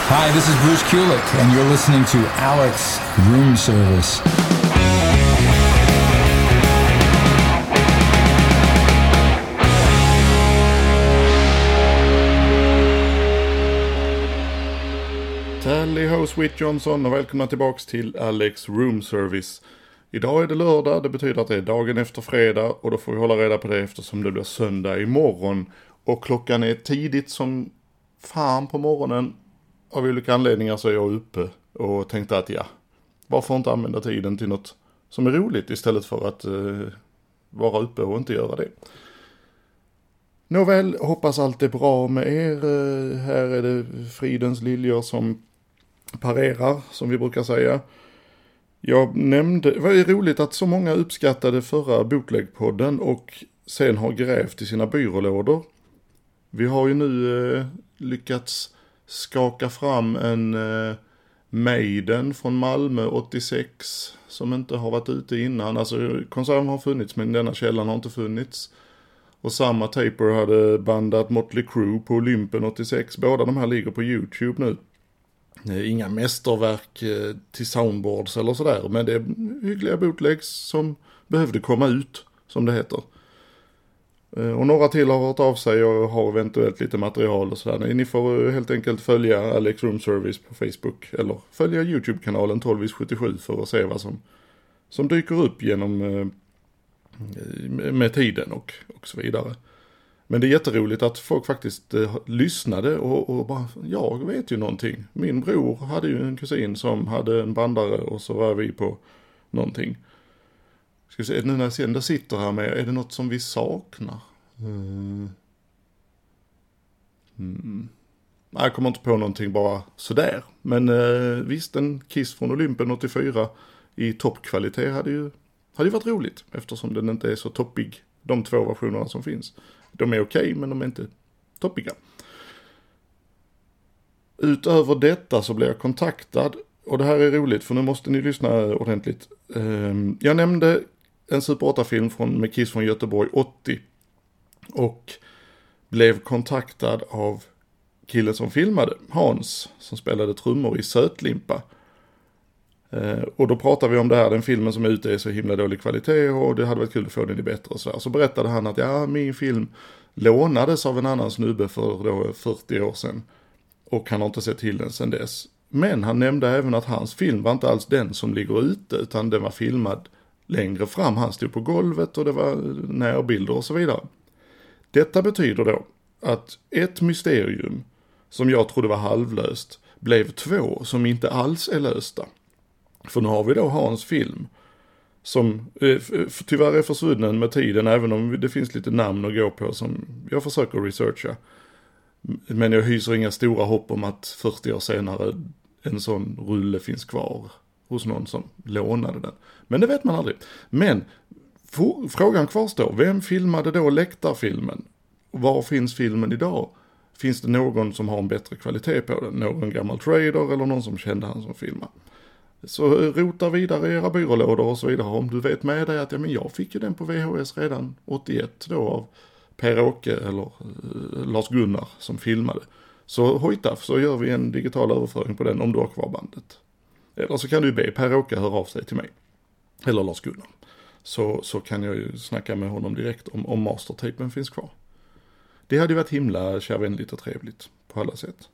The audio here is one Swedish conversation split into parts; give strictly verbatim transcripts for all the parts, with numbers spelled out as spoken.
Hi, this is Bruce Kulick, and you're listening to Alex Room Service. Tally ho, Sweet Johnson, och välkomna tillbaks till Alex Room Service. Idag är det lördag, det betyder att det är dagen efter fredag, och då får vi hålla reda på det eftersom det blir söndag imorgon. Och klockan är tidigt som fan på morgonen. Av olika anledningar så är jag uppe och tänkte att ja, varför inte använda tiden till något som är roligt istället för att eh, vara uppe och inte göra det. Nåväl, hoppas allt är bra med er. Eh, här är det fridens liljor som parerar, som vi brukar säga. Jag nämnde, det var ju roligt att så många uppskattade förra Bootleg-podden och sen har grävt i sina byrålådor. Vi har ju nu eh, lyckats skaka fram en eh, Maiden från Malmö åttiosex som inte har varit ute innan. Alltså konserven har funnits men denna källan har inte funnits. Och samma Taper hade bandat Motley Crue på Olympen åttiosex. Båda de här ligger på YouTube nu. Inga mästerverk eh, till soundboards eller sådär. Men det är hyggliga bootlegs som behövde komma ut, som det heter. Och några till har hört av sig och har eventuellt lite material och sådär. Ni får helt enkelt följa Alex Room Service på Facebook. Eller följa YouTube-kanalen tolv sjuttiosju för att se vad som, som dyker upp genom eh, med tiden och, och så vidare. Men det är jätteroligt att folk faktiskt eh, lyssnade och, och bara, jag vet ju någonting. Min bror hade ju en kusin som hade en bandare och så var vi på någonting. Ska vi se, nu när jag ser, där sitter här med, är det något som vi saknar? Mm. Mm. Nej, jag kommer inte på någonting bara sådär. Men eh, visst, en Kiss från Olympen åttiofyra i toppkvalitet hade ju, hade ju varit roligt. Eftersom den inte är så toppig, de två versionerna som finns. De är okej, men de är inte toppiga. Utöver detta så blev jag kontaktad. Och det här är roligt, för nu måste ni lyssna ordentligt. Um, jag nämnde en Super åtta-film från, med Kiss från Göteborg åttio. Och blev kontaktad av killen som filmade, Hans, som spelade trummor i Sötlimpa. Uh, och då pratade vi om det här, den filmen som är ute är så himla dålig kvalitet och det hade varit kul att få den i bättre och sådär. Så berättade han att ja, min film lånades av en annan snubbe för då fyrtio år sedan. Och han har inte sett till den sedan dess. Men han nämnde även att hans film var inte alls den som ligger ute, utan den var filmad längre fram. Han stod på golvet och det var närbilder och så vidare. Detta betyder då att ett mysterium som jag trodde var halvlöst blev två som inte alls är lösta. För nu har vi då Hans film som eh, tyvärr är försvunnen med tiden, även om det finns lite namn att gå på som jag försöker researcha. Men jag hyser inga stora hopp om att fyrtio år senare en sån rulle finns kvar hos någon som lånade den. Men det vet man aldrig. Men for, frågan kvarstår. Vem filmade då läktarfilmen? Var finns filmen idag? Finns det någon som har en bättre kvalitet på den? Någon gammal trader eller någon som kände han som filmar? Så rota vidare i era byrålådor och så vidare. Om du vet med dig att ja, men jag fick ju den på V H S redan åttioett då av Per-Åke eller uh, Lars Gunnar som filmade. Så hojta, så gör vi en digital överföring på den om du har kvar bandet. Eller så kan du be Per-Åke höra av sig till mig. Eller Lars Gunnar. Så, så kan jag ju snacka med honom direkt om, om mastertapen finns kvar. Det hade ju varit himla kärvänligt och trevligt på alla sätt.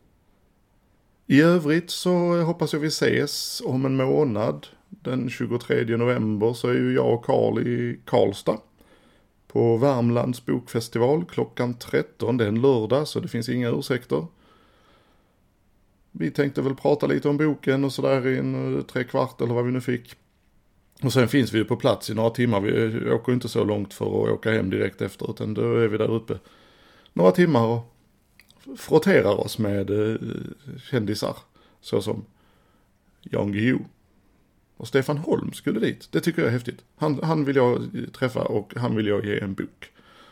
I övrigt så hoppas jag vi ses om en månad. Den tjugotredje november så är ju jag och Karl i Karlstad. På Värmlands bokfestival klockan tretton. Det är en lördag så det finns inga ursäkter. Vi tänkte väl prata lite om boken och sådär i en tre kvart eller vad vi nu fick. Och sen finns vi ju på plats i några timmar. Vi åker inte så långt för att åka hem direkt efter, utan då är vi där uppe några timmar och frotterar oss med eh, kändisar såsom Jan Guillou. Och Stefan Holm skulle dit. Det tycker jag är häftigt. Han, han vill jag träffa och han vill jag ge en bok.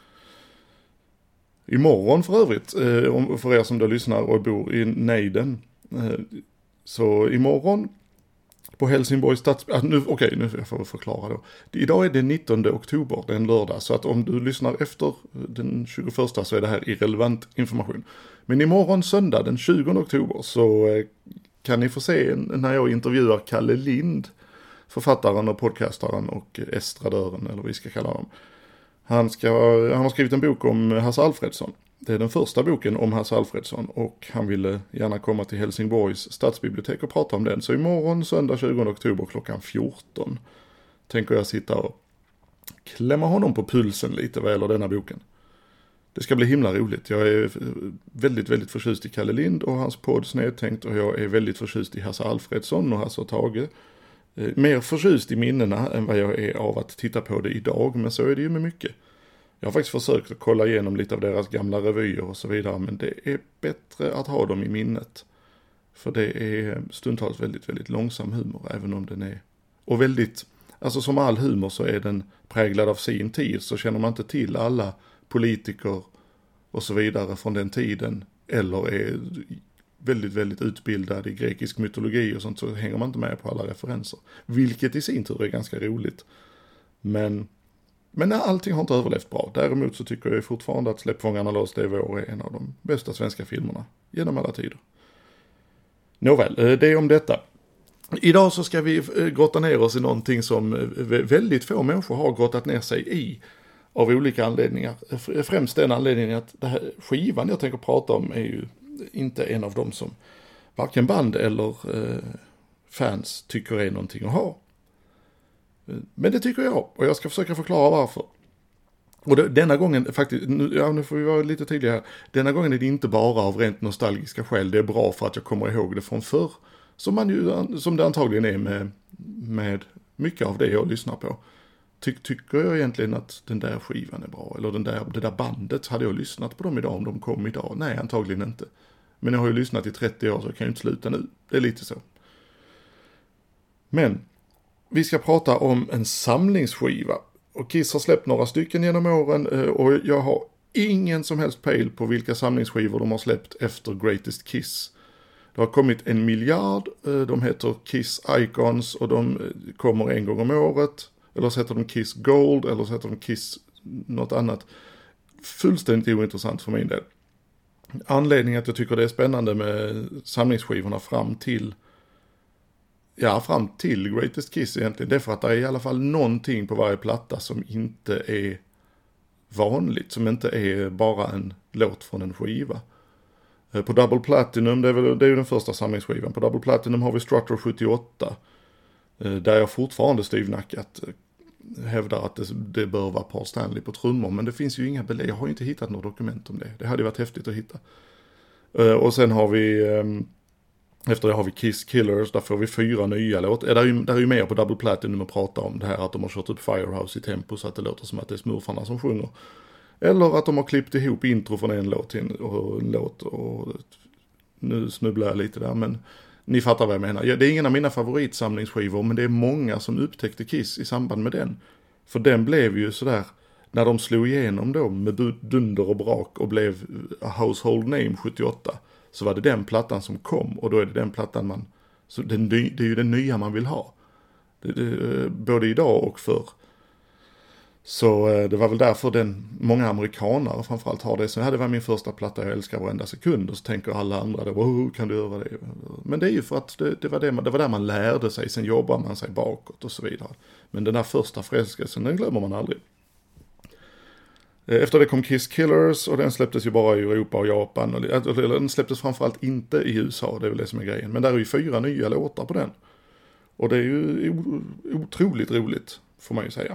Imorgon för övrigt, eh, för er som då lyssnar och bor i Neiden. Eh, så imorgon på Helsingborgs stads... Ah, nu, okej, okay, nu får jag förklara då. Idag är det nittonde oktober, det är en lördag, så att om du lyssnar efter den tjugoförsta så är det här irrelevant information. Men imorgon söndag den tjugonde oktober så eh, kan ni få se när jag intervjuar Kalle Lind, författaren och podcastaren och estradören, eller vad vi ska kalla honom. Han, ska, han har skrivit en bok om Hasse Alfredson. Det är den första boken om Hasse Alfredson och han ville gärna komma till Helsingborgs stadsbibliotek och prata om den. Så imorgon söndag tjugonde oktober klockan fjorton tänker jag sitta och klämma honom på pulsen lite vad gäller denna boken. Det ska bli himla roligt. Jag är väldigt, väldigt förtjust i Kalle Lind och hans podd Snedtänkt och jag är väldigt förtjust i Hasse Alfredson och Hasse och Tage. Mer förtjust i minnena än vad jag är av att titta på det idag, men så är det ju med mycket. Jag har faktiskt försökt att kolla igenom lite av deras gamla revyer och så vidare, men det är bättre att ha dem i minnet. För det är stundtals väldigt, väldigt långsam humor, även om den är... Och väldigt, alltså som all humor så är den präglad av sin tid, så känner man inte till alla politiker och så vidare från den tiden, eller är väldigt, väldigt utbildad i grekisk mytologi och sånt, så hänger man inte med på alla referenser. Vilket i sin tur är ganska roligt. Men... Men allting har inte överlevt bra. Däremot så tycker jag fortfarande att Släppfångarna loss det vår är en av de bästa svenska filmerna genom alla tider. Nåväl, det är om detta. Idag så ska vi grotta ner oss i någonting som väldigt få människor har grottat ner sig i av olika anledningar. Främst den anledningen att det här skivan jag tänker prata om är ju inte en av dem som varken band eller eh, fans tycker är någonting att ha. Men det tycker jag, och jag ska försöka förklara varför. Och det, denna gången, faktiskt, nu, ja, nu får vi vara lite tydliga här. Denna gången är det inte bara av rent nostalgiska skäl. Det är bra för att jag kommer ihåg det från förr. Som, man ju, som det antagligen är med, med mycket av det jag lyssnar på. Ty, tycker jag egentligen att den där skivan är bra? Eller den där, det där bandet, hade jag lyssnat på dem idag om de kom idag? Nej, antagligen inte. Men jag har ju lyssnat i trettio år så jag kan ju inte sluta nu. Det är lite så. Men... Vi ska prata om en samlingsskiva. Och Kiss har släppt några stycken genom åren och jag har ingen som helst pejl på vilka samlingsskivor de har släppt efter Greatest Kiss. Det har kommit en miljard, de heter Kiss Icons och de kommer en gång om året. Eller så heter de Kiss Gold eller så heter de Kiss något annat. Fullständigt ointressant för min del. Anledningen att jag tycker det är spännande med samlingsskivorna fram till Ja, fram till Greatest Kiss egentligen. Det är för att det är i alla fall någonting på varje platta som inte är vanligt. Som inte är bara en låt från en skiva. På Double Platinum, det är, väl, det är ju den första samlingsskivan. På Double Platinum har vi Strutter sjuttioåtta. Där jag fortfarande styvnackat hävdar att det, det bör vara Paul Stanley på trummor. Men det finns ju inga belägg. Jag har ju inte hittat något dokument om det. Det hade varit häftigt att hitta. Och sen har vi... Efter det har vi Kiss Killers, där får vi fyra nya låtar. Där är ju, där är ju mer på Double Platinum att prata om det här att de har kört upp Firehouse i tempo så att det låter som att det är smurfarna som sjunger. Eller att de har klippt ihop intro från en låt till en låt. Och nu snubblar jag lite där, men ni fattar vad jag menar. Det är ingen av mina favoritsamlingsskivor, men det är många som upptäckte Kiss i samband med den. För den blev ju sådär, när de slog igenom då med dunder och brak och blev a household name sjuttioåtta. Så var det den plattan som kom och då är det den plattan man, så det, det är ju den nya man vill ha. Det, det, både idag och förr. Så det var väl därför den, många amerikanare framförallt har det. Så det var min första platta, jag älskar varenda sekund. Och så tänker alla andra, då, oh, kan du göra det? Men det är ju för att det, det, var det, det var där man lärde sig, sen jobbar man sig bakåt och så vidare. Men den där första freskelsen, den glömmer man aldrig. Efter det kom Kiss Killers och den släpptes ju bara i Europa och Japan. Och den släpptes framförallt inte i U S A, det är väl det som är grejen. Men där är ju fyra nya låtar på den. Och det är ju otroligt roligt, får man ju säga.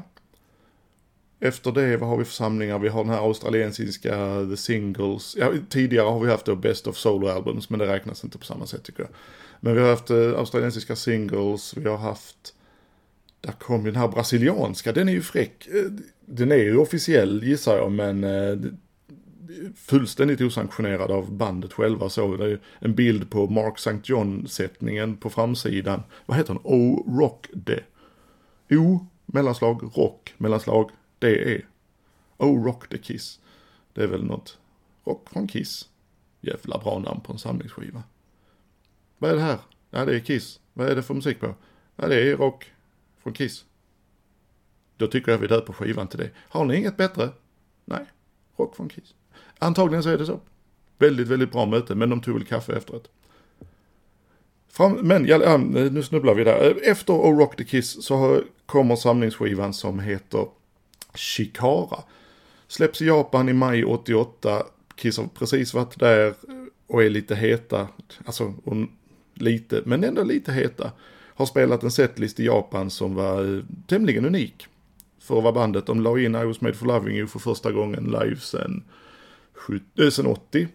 Efter det, vad har vi för samlingar? Vi har den här australiensiska The Singles. Ja, tidigare har vi haft då Best of Solo Albums, men det räknas inte på samma sätt tycker jag. Men vi har haft uh, australiensiska singles, vi har haft... Där kom ju den här brasilianska, den är ju fräck. Den är ju officiell gissar jag, men uh, fullständigt osanktionerad av bandet själva. Så det är en bild på Mark Sankt John-sättningen på framsidan. Vad heter den? O Rock de. O, mellanslag, rock, mellanslag, det är O Rock the Kiss. Det är väl något rock från Kiss. Jävla bra namn på en samlingsskiva. Vad är det här? Ja, det är Kiss. Vad är det för musik på? Ja, det är rock från Kiss. Då tycker jag vi dör på skivan till det. Har ni inget bättre? Nej, rock från Kiss. Antagligen så är det så. Väldigt, väldigt bra möte, men de tog väl kaffe efteråt. Fram, men ja, nu snubblar vi där. Efter Oh Rock the Kiss så kommer samlingsskivan som heter Chikara. Släpps i Japan i maj åttioåtta. Kiss har precis varit där och är lite heta. Alltså lite, men ändå lite heta. Har spelat en setlist i Japan som var tämligen unik. För att vara bandet. De la in I Was Made For Loving You för första gången live sen, sen åttio.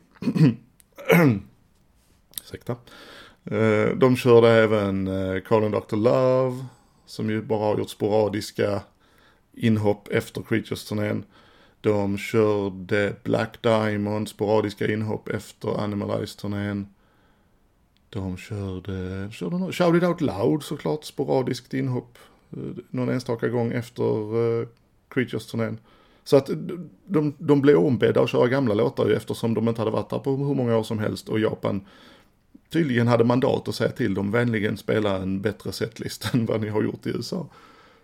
Ursäkta. De körde även Calling doktor Love, som ju bara har gjort sporadiska inhopp efter Creatures-turnén. De körde Black Diamond, sporadiska inhopp efter Animalize-turnén. De körde, körde något, Shout It Out Loud såklart, sporadiskt inhopp någon enstaka gång efter uh, Creatures-turnén. Så att de, de blev ombedda att köra gamla låtar eftersom de inte hade varit där på hur många år som helst, och Japan tydligen hade mandat att säga till dem vänligen spela en bättre setlist än vad ni har gjort i U S A.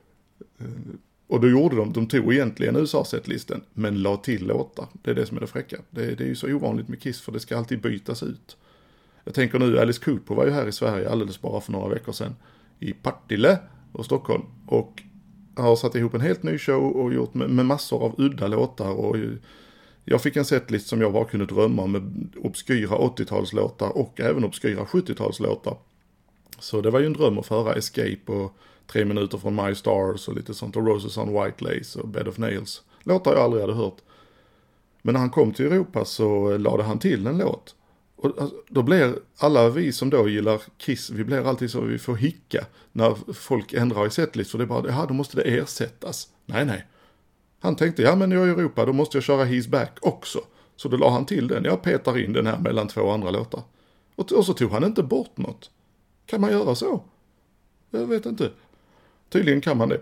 Och då gjorde de, de tog egentligen U S A-setlisten men la till låtar. Det är det som är det fräcka. Det, det är ju så ovanligt med Kiss, för det ska alltid bytas ut. Jag tänker nu, Alice Cooper var ju här i Sverige alldeles bara för några veckor sedan i Partille och Stockholm, och har satt ihop en helt ny show och gjort med, med massor av udda låtar, och jag fick en setlist som jag bara kunde drömma om, med obskyra åttiotalslåtar och även obskyra sjuttiotalslåtar. Så det var ju en dröm att föra Escape och Tre minuter från My Stars och lite sånt, och Roses on White Lace och Bed of Nails. Låtar jag aldrig hade hört. Men när han kom till Europa så lade han till en låt. Och alltså, då blir alla vi som då gillar Kiss, vi blir alltid så, vi får hicka när folk ändrar i setlist, för det är bara, ja då måste det ersättas. Nej, nej. Han tänkte, ja men jag är i Europa, då måste jag köra He's Back också. Så då la han till den, jag petar in den här mellan två andra låtar. Och, och så tog han inte bort något. Kan man göra så? Jag vet inte. Tydligen kan man det.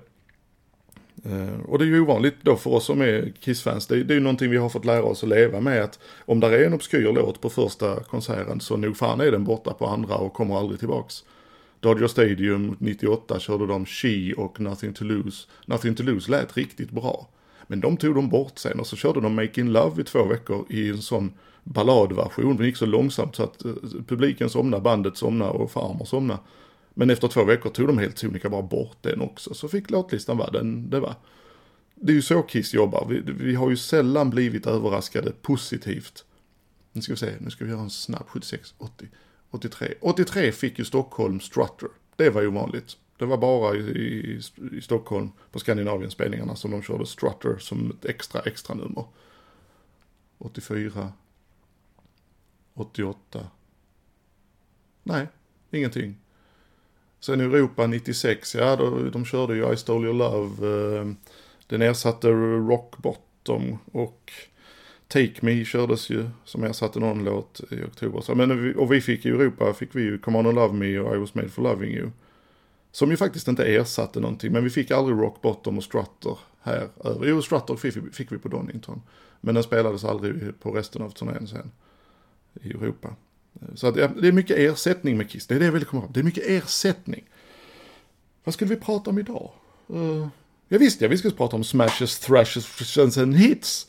Uh, och det är ju ovanligt då för oss som är Kiss-fans. Det, det är ju någonting vi har fått lära oss att leva med, att om där är en obskyr låt på första konserten så nog fan är den borta på andra och kommer aldrig tillbaks. Dodger Stadium nittioåtta körde de She och Nothing to Lose. Nothing to Lose lät riktigt bra. Men de tog de bort sen, och så körde de Making Love i två veckor i en sån balladversion. Den gick så långsamt så att uh, publiken somnade, bandet somnade och farmor somnade. Men efter två veckor tog de helt sonika bara bort den också. Så fick låtlistan vara den det var. Det är ju så Kiss jobbar. Vi, vi har ju sällan blivit överraskade positivt. Nu ska vi se, nu ska vi göra en snabb sjuttiosex, åttio, åttiotre. åttiotre fick ju Stockholm Strutter. Det var ju vanligt. Det var bara i, i, i Stockholm på Skandinavien-spelningarna som de körde Strutter som ett extra extra nummer. åttiofyra. åttioåtta. Nej, ingenting. Sen i Europa nittiosex, ja då, de körde ju I Stole Your Love. Eh, den ersatte Rock Bottom, och Take Me kördes ju som ersatte någon låt i oktober. Så, men, och vi fick i Europa, fick vi ju Come On and Love Me och I Was Made For Loving You. Som ju faktiskt inte ersatte någonting, men vi fick aldrig Rock Bottom och Strutter här över. Jo, Strutter fick vi, fick vi på Donington. Men den spelades aldrig på resten av turnén sen i Europa. Så att, ja, det är mycket ersättning med Kiss. Det är det jag vill komma fram. Det är mycket ersättning. Vad skulle vi prata om idag? Uh, jag visste jag vi skulle prata om Smashes, Thrashes and Hits.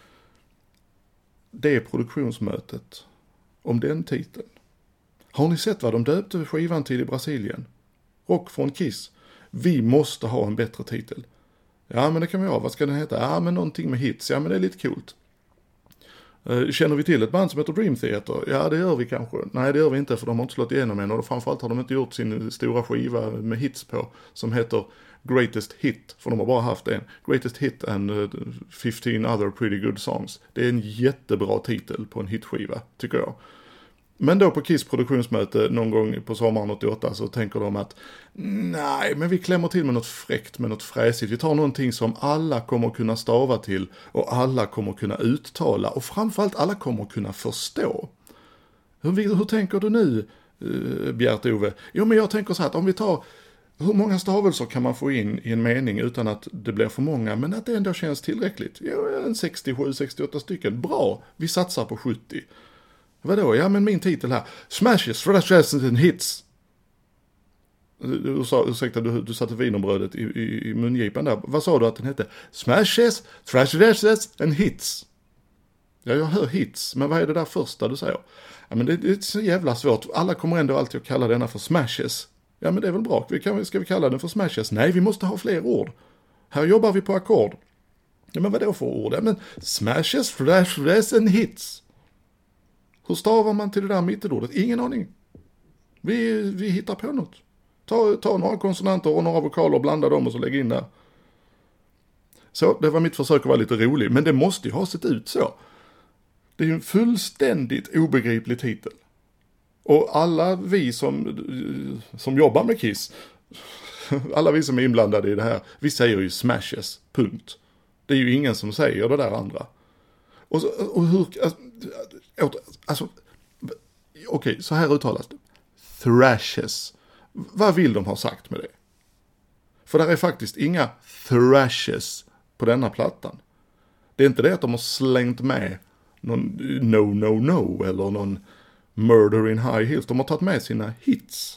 Det är produktionsmötet om den titeln. Har ni sett vad de döpte skivan till i Brasilien? Rock från Kiss. Vi måste ha en bättre titel. Ja, men det kan vi ha. Vad ska den heta? Ja, men någonting med hits. Ja, men det är lite coolt. Känner vi till ett band som heter Dream Theater? Ja, det gör vi kanske. Nej, det gör vi inte, för de har inte slått igenom än. Och framförallt har de inte gjort sin stora skiva med hits på, som heter Greatest Hit. För de har bara haft en. Greatest Hit and fifteen other pretty good songs. Det är en jättebra titel på en hitskiva, tycker jag. Men då på Kiss produktionsmöte någon gång på sommaren åttioåtta så tänker de att nej, men vi klämmer till med något fräckt, med något fräsigt. Vi tar någonting som alla kommer kunna stava till och alla kommer kunna uttala och framförallt alla kommer kunna förstå. Hur, hur tänker du nu, Bjärt-Ove? Jo, men jag tänker så här att om vi tar, hur många stavelser kan man få in i en mening utan att det blir för många, men att det ändå känns tillräckligt? Jo, en sextiosju sextioåtta stycken. Bra, vi satsar på sjuttio. Vadå? Ja, men min titel här. Smashes, Thrashes and Hits. Du sa, ursäkta, du, du satte wienerbrödet i, i, i mungipan där. Vad sa du att den hette? Smashes, thrashes and hits. Ja, jag hör hits, men vad är det där första du säger? Ja, men det, det är så jävla svårt. Alla kommer ändå alltid att kalla denna för smashes. Ja, men det är väl bra. Vi kan, ska vi kalla den för smashes? Nej, vi måste ha fler ord. Här jobbar vi på ackord. Ja, men vad är det för ord? Ja, men smashes, thrashes and hits. Hur stavar man till det där mittelordet? Ingen aning. Vi, vi hittar på något. Ta, ta några konsonanter och några vokaler och blanda dem och så lägg in där. Så, det var mitt försök att vara lite rolig. Men det måste ju ha sett ut så. Det är ju en fullständigt obegriplig titel. Och alla vi som, som jobbar med Kiss, alla vi som är inblandade i det här, vi säger ju smashes, punkt. Det är ju ingen som säger det där andra. Och, så, och hur, alltså, alltså okej, okay, så här uttalas det. Thrashes. Vad vill de ha sagt med det? För där är faktiskt inga thrashes på denna plattan. Det är inte det att de har slängt med någon no, no, no eller någon murder in high heels. De har tagit med sina hits.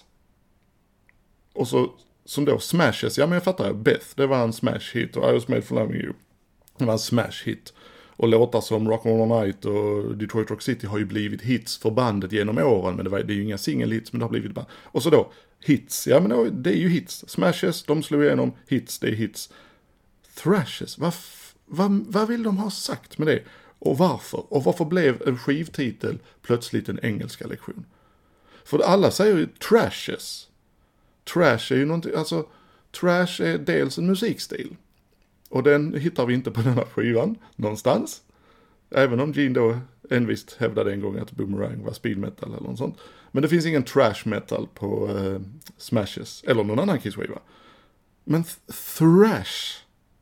Och så, som då smashes, ja men jag fattar, Beth, det var en smash hit och I was made for loving you. Det var en smash hit. Och låtar som Rock'n'Roll All Night och Detroit Rock City har ju blivit hits för bandet genom åren. Men det, var, det är ju inga singelhits, men det har blivit band. Och så då, hits. Ja men då, det är ju hits. Smashes, de slog igenom. Hits, det är hits. Thrashes, vad, vad, vad vill de ha sagt med det? Och varför? Och varför blev en skivtitel plötsligt en engelska lektion? För alla säger ju trashes. Trash är ju någonting, alltså trash är dels en musikstil. Och den hittar vi inte på den här skivan någonstans. Även om Gene då envist hävdade en gång att Boomerang var speed metal eller något sånt. Men det finns ingen trash metal på uh, Smashes eller någon annan Kiss-skiva. Men th- thrash.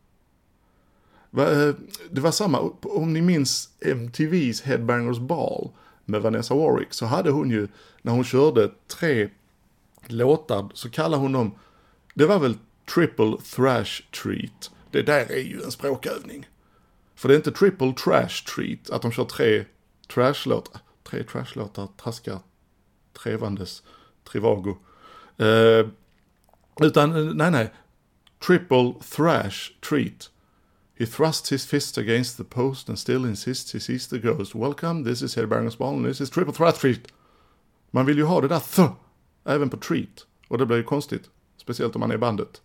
Va, uh, det var samma, om ni minns M T V:s Headbangers Ball med Vanessa Warwick, så hade hon ju, när hon körde tre låtar, så kallade hon dem, det var väl Triple Thrash Treat. Det där är ju en språkövning. För det är inte Triple Trash Treat, att de kör tre trashlåtar. Tre trashlåtar, traskar, trevandes, trivago. Eh, utan, nej nej. Triple Thrash Treat. He thrusts his fist against the post and still insists he sees the ghost. Welcome, this is Headbangers Ball and this is Triple Thrash Treat. Man vill ju ha det där th, även på treat. Och det blir ju konstigt. Speciellt om man är i bandet.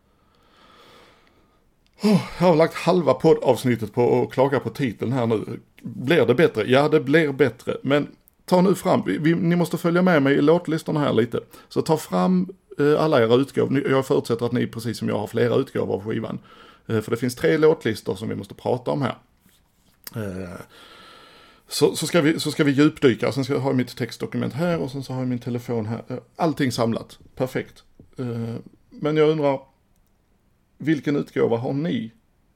Oh, jag har lagt halva poddavsnittet på att klaga på titeln här nu. Blir det bättre? Ja, det blir bättre. Men ta nu fram, vi, vi, ni måste följa med mig i låtlistorna här lite. Så ta fram eh, alla era utgåvor. Jag förutsätter att ni, precis som jag, har flera utgåvor av skivan. Eh, för det finns tre låtlistor som vi måste prata om här. Eh, så, så, ska vi, så ska vi djupdyka. Sen ska jag ha mitt textdokument här och sen så har jag min telefon här. Eh, allting samlat. Perfekt. Eh, men jag undrar, vilken utgåva har ni?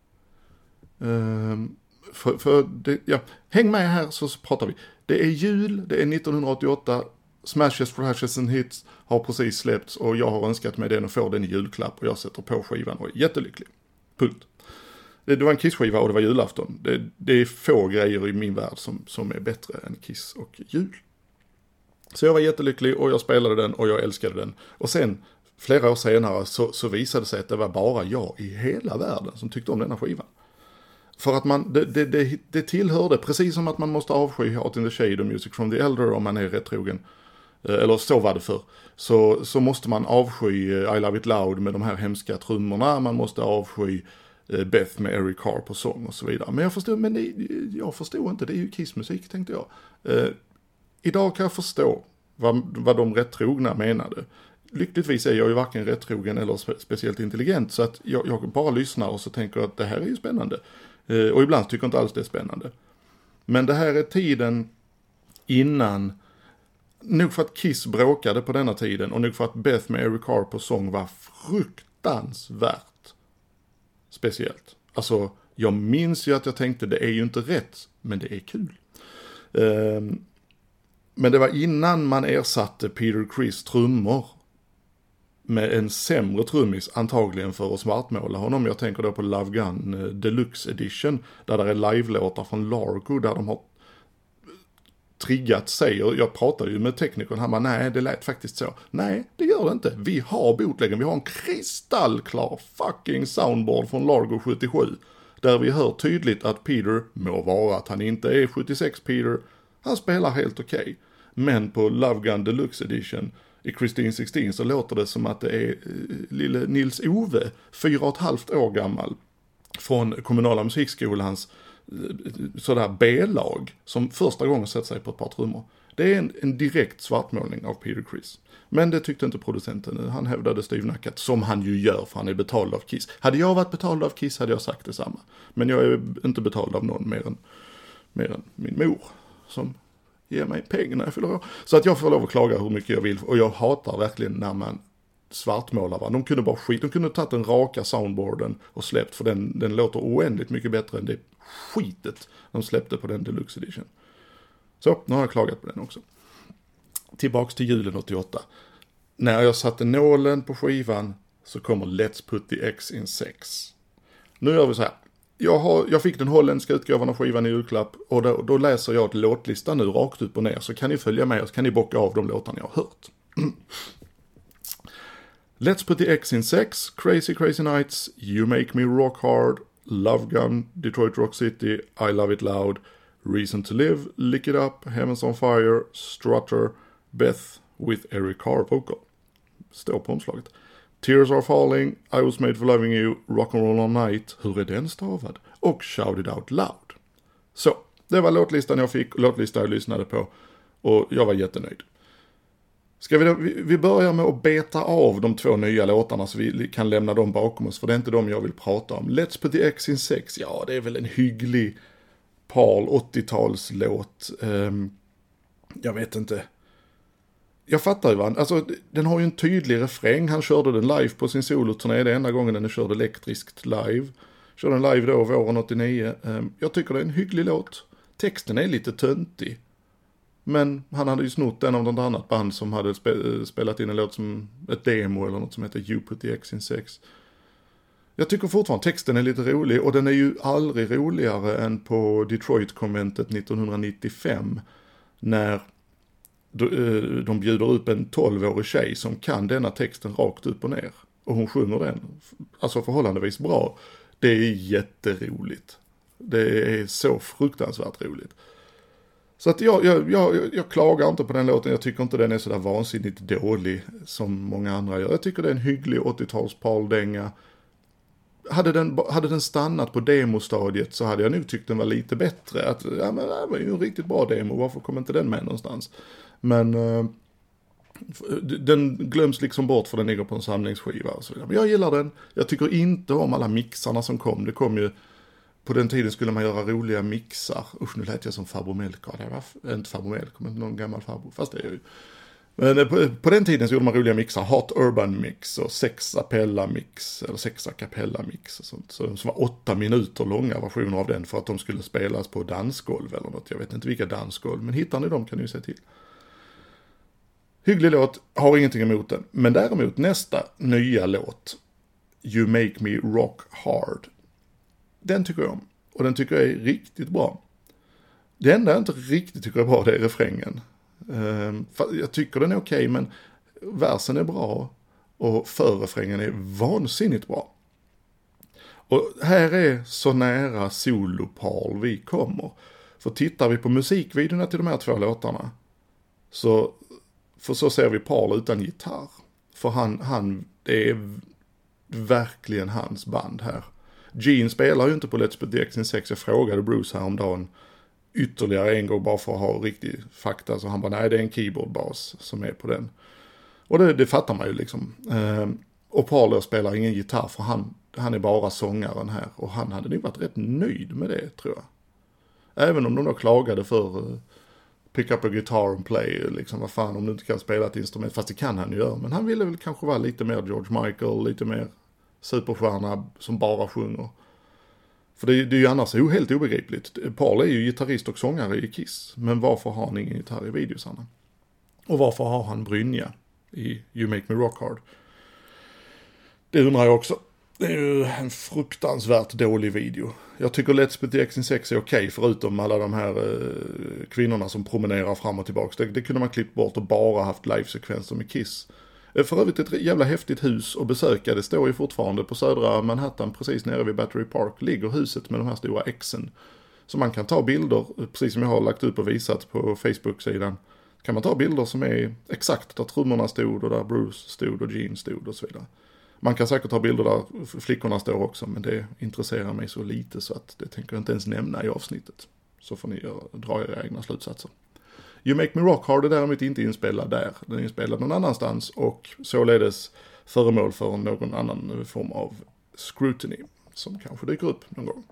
Uh, för, för det, ja, häng med här så pratar vi. Det är jul, det är nittonhundraåttioåtta, Smashes, Thrashes and Hits har precis släppts och jag har önskat mig den och får den i julklapp och jag sätter på skivan och är jättelycklig. Punkt. Det, det var en Kiss-skiva och det var julafton. Det, det är få grejer i min värld som, som är bättre än Kiss och jul. Så jag var jättelycklig och jag spelade den och jag älskade den. Och sen flera år senare så, så visade det sig att det var bara jag i hela världen som tyckte om denna skivan. För att man, det, det, det, det tillhörde, precis som att man måste avsky Heart in the Shade och Music from the Elder om man är rättrogen. Eller så var det för. Så, så måste man avsky I Love It Loud med de här hemska trummorna. Man måste avsky Beth med Eric Carr på sång och så vidare. Men jag förstod, men det, jag förstod inte, det är ju Kiss-musik tänkte jag. Eh, idag kan jag förstå vad, vad de rättrogna menade. Lyckligtvis är jag ju varken rättrogen eller spe- speciellt intelligent, så att jag, jag bara lyssnar och så tänker att det här är ju spännande. Eh, och ibland tycker jag inte alls det är spännande. Men det här är tiden innan, nog för att Kiss bråkade på denna tiden och nog för att Beth med Eric Carr på sång var fruktansvärt speciellt. Alltså, jag minns ju att jag tänkte det är ju inte rätt, men det är kul. Eh, men det var innan man ersatte Peter Criss trummor med en sämre trummis, antagligen för att svartmåla honom. Jag tänker då på Love Gun Deluxe Edition, där det är live-låtar från Largo, där de har triggat säger, jag pratade ju med teknikern, han bara nej det lät faktiskt så. Nej, det gör det inte. Vi har bootleggen, vi har en kristallklar fucking soundboard från Largo sjuttiosju. Där vi hör tydligt att Peter, må vara att han inte är sjuttiosex Peter, han spelar helt okej. Okay. Men på Love Gun Deluxe Edition i Christine sexton så låter det som att det är lille Nils Ove, fyra och ett halvt år gammal, från kommunala musikskolans sådär B-lag som första gången sett sig på ett par trummor. Det är en, en direkt svartmålning av Peter Criss. Men det tyckte inte producenten. Han hävdade styvnackat, som han ju gör för han är betald av Kiss. Hade jag varit betald av Kiss hade jag sagt detsamma. Men jag är inte betald av någon mer än, mer än min mor som ger mig pengar när jag fyller år. Så att jag får lov att klaga hur mycket jag vill. Och jag hatar verkligen när man svartmålar. Va? De kunde bara skit. De kunde tagit den raka soundboarden och släppt, för den, den låter oändligt mycket bättre än det skitet de släppte på den Deluxe Edition. Så, nu har jag klagat på den också. Tillbaks till julen åttioåtta. När jag satte nålen på skivan så kommer Let's Put the X in Sex. Nu gör vi så här. Jag, har, jag fick den holländska utgåvan av skivan i julklapp och då, då läser jag ett låtlista nu rakt upp och ner, så kan ni följa med och så kan ni bocka av de låtar ni har hört. Let's Put the X in Sex, Crazy Crazy Nights, You Make Me Rock Hard, Love Gun, Detroit Rock City, I Love It Loud, Reason to Live, Lick It Up, Heavens on Fire, Strutter, Beth with Eric Carr vocal. Står på omslaget. Tears Are Falling, I Was Made for Loving You, Rock'n'Roll All Night, hur är den stavad? Och Shout It Out Loud. Så, det var låtlistan jag fick, låtlistan jag lyssnade på och jag var jättenöjd. Ska vi, då, vi, vi börjar med att beta av de två nya låtarna så vi kan lämna dem bakom oss, för det är inte de jag vill prata om. Let's Put the X in Sex, ja det är väl en hygglig Paul åttiotalslåt. Um, jag vet inte. Jag fattar ju vad, alltså den har ju en tydlig refräng. Han körde den live på sin soloturné, det enda gången den körde elektriskt live. Körde den live då våren åttionio. Um, jag tycker det är en hygglig låt. Texten är lite töntig. Men han hade ju snott den av något annat band som hade spe- spelat in en låt som ett demo eller något som heter You Put the X in Sex. Jag tycker fortfarande texten är lite rolig, och den är ju aldrig roligare än på Detroit-konventet nittonhundranittiofem när de bjuder upp en tolvårig tjej som kan denna texten rakt upp och ner. Och hon sjunger den, alltså förhållandevis bra. Det är jätteroligt. Det är så fruktansvärt roligt. Så att jag, jag, jag, jag klagar inte på den låten. Jag tycker inte den är så där vansinnigt dålig som många andra gör. Jag tycker det är en hygglig åttio-tals paldänga. Hade den, hade den stannat på demostadiet så hade jag nog tyckt den var lite bättre. Att, ja, men det var ju en riktigt bra demo, varför kommer inte den med någonstans? Men uh, den glöms liksom bort för den ligger på en samlingsskiva. Och så. Men jag gillar den. Jag tycker inte om alla mixarna som kom. Det kom ju, på den tiden skulle man göra roliga mixar. Usch, nu lät jag som farbror Melker. Det var inte farbror Melker, men någon gammal farbror. Fast det är ju... Men på, på den tiden så gjorde man roliga mixar. Hot Urban Mix och sex a cappella mix. Eller sex a cappella mix och sånt. Så, som var åtta minuter långa versioner av den för att de skulle spelas på dansgolv eller något. Jag vet inte vilka dansgolv, men hittar ni dem kan ni ju se till. Hygglig låt, har ingenting emot den. Men däremot nästa nya låt, You Make Me Rock Hard. Den tycker jag om. Och den tycker jag är riktigt bra. Det enda jag inte riktigt tycker är bra, det är refrängen. Jag tycker den är okej, okay, men versen är bra och förrefrängen är vansinnigt bra. Och här är så nära solopal vi kommer. För tittar vi på musikvideorna till de här två låtarna så, för så ser vi Paul utan gitarr. För han, han, det är verkligen hans band här. Gene spelar ju inte på Let's Put the X in Sex. Jag frågade Bruce häromdagen ytterligare en gång bara för att ha riktig fakta. Så han bara, nej det är en keyboardbas som är på den. Och det, det fattar man ju liksom. Ehm, och Paul spelar ingen gitarr för han, han är bara sångaren här. Och han hade nog varit rätt nöjd med det, tror jag. Även om de då klagade för uh, pick up a guitar and play. Liksom, vad fan, om du inte kan spela ett instrument. Fast det kan han ju göra. Men han ville väl kanske vara lite mer George Michael, lite mer superstjärna som bara sjunger. För det, det är ju annars helt obegripligt. Paul är ju gitarrist och sångare i Kiss. Men varför har han ingen gitarr i videosarna? Och varför har han brynja i You Make Me Rock Hard? Det undrar jag också. Det är ju en fruktansvärt dålig video. Jag tycker Let's Play The X in sex är okej, okay, förutom alla de här eh, kvinnorna som promenerar fram och tillbaka. Det, det kunde man klippt bort och bara haft livesekvenser med Kiss. Eh, för övrigt ett jävla häftigt hus att besöka. Det står ju fortfarande på södra Manhattan, precis nere vid Battery Park, ligger huset med de här stora Xen. Så man kan ta bilder, precis som jag har lagt upp och visat på Facebook-sidan. Kan man ta bilder som är exakt där trummorna stod och där Bruce stod och Gene stod och så vidare. Man kan säkert ta bilder där flickorna står också, men det intresserar mig så lite så att det tänker jag inte ens nämna i avsnittet. Så får ni dra era egna slutsatser. You Make Me Rock Hard är däremot inte inspelad där. Den är inspelad någon annanstans och således föremål för någon annan form av scrutiny som kanske dyker upp någon gång.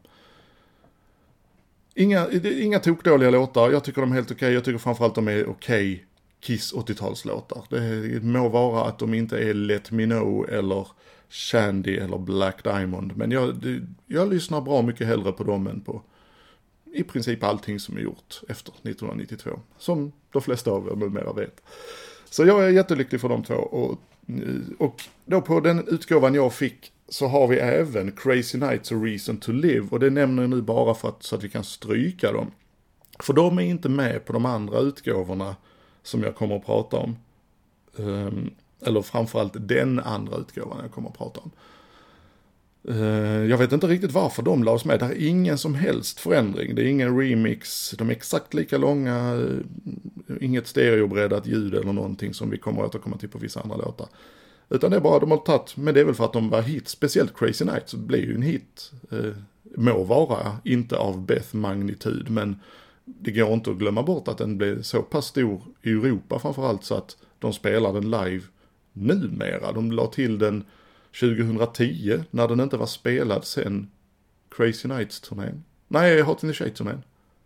Inga, inga tokdåliga låtar, jag tycker de är helt okej. Okay. Jag tycker framförallt de är okej. Okay. Kiss åttiotalslåtar. Det må vara att de inte är Let Me Know eller Shandy eller Black Diamond. Men jag, det, jag lyssnar bra mycket hellre på dem än på i princip allting som är gjort efter nittonhundranittiotvå. Som de flesta av er numera vet. Så jag är jättelycklig för de två. Och, och då på den utgåvan jag fick så har vi även Crazy Nights och Reason to Live. Och det nämner jag nu bara för att, så att vi kan stryka dem. För de är inte med på de andra utgåvorna som jag kommer att prata om. Um, eller framförallt den andra utgåvan jag kommer att prata om. Uh, jag vet inte riktigt varför de lades med. Det är ingen som helst förändring. Det är ingen remix. De är exakt lika långa. Uh, inget stereobreddat ljud eller någonting som vi kommer att återkomma till på vissa andra låtar. Utan det är bara de har tagit. Men det är väl för att de var hit. Speciellt Crazy Nights. Så det blir ju en hit. Uh, må vara inte av Beth magnitud. Men det går inte att glömma bort att den blev så pass stor i Europa framförallt så att de spelar den live numera. De la till den tjugohundratio när den inte var spelad sen Crazy Nights-turnén. Nej, Hot in the Shade-turnén.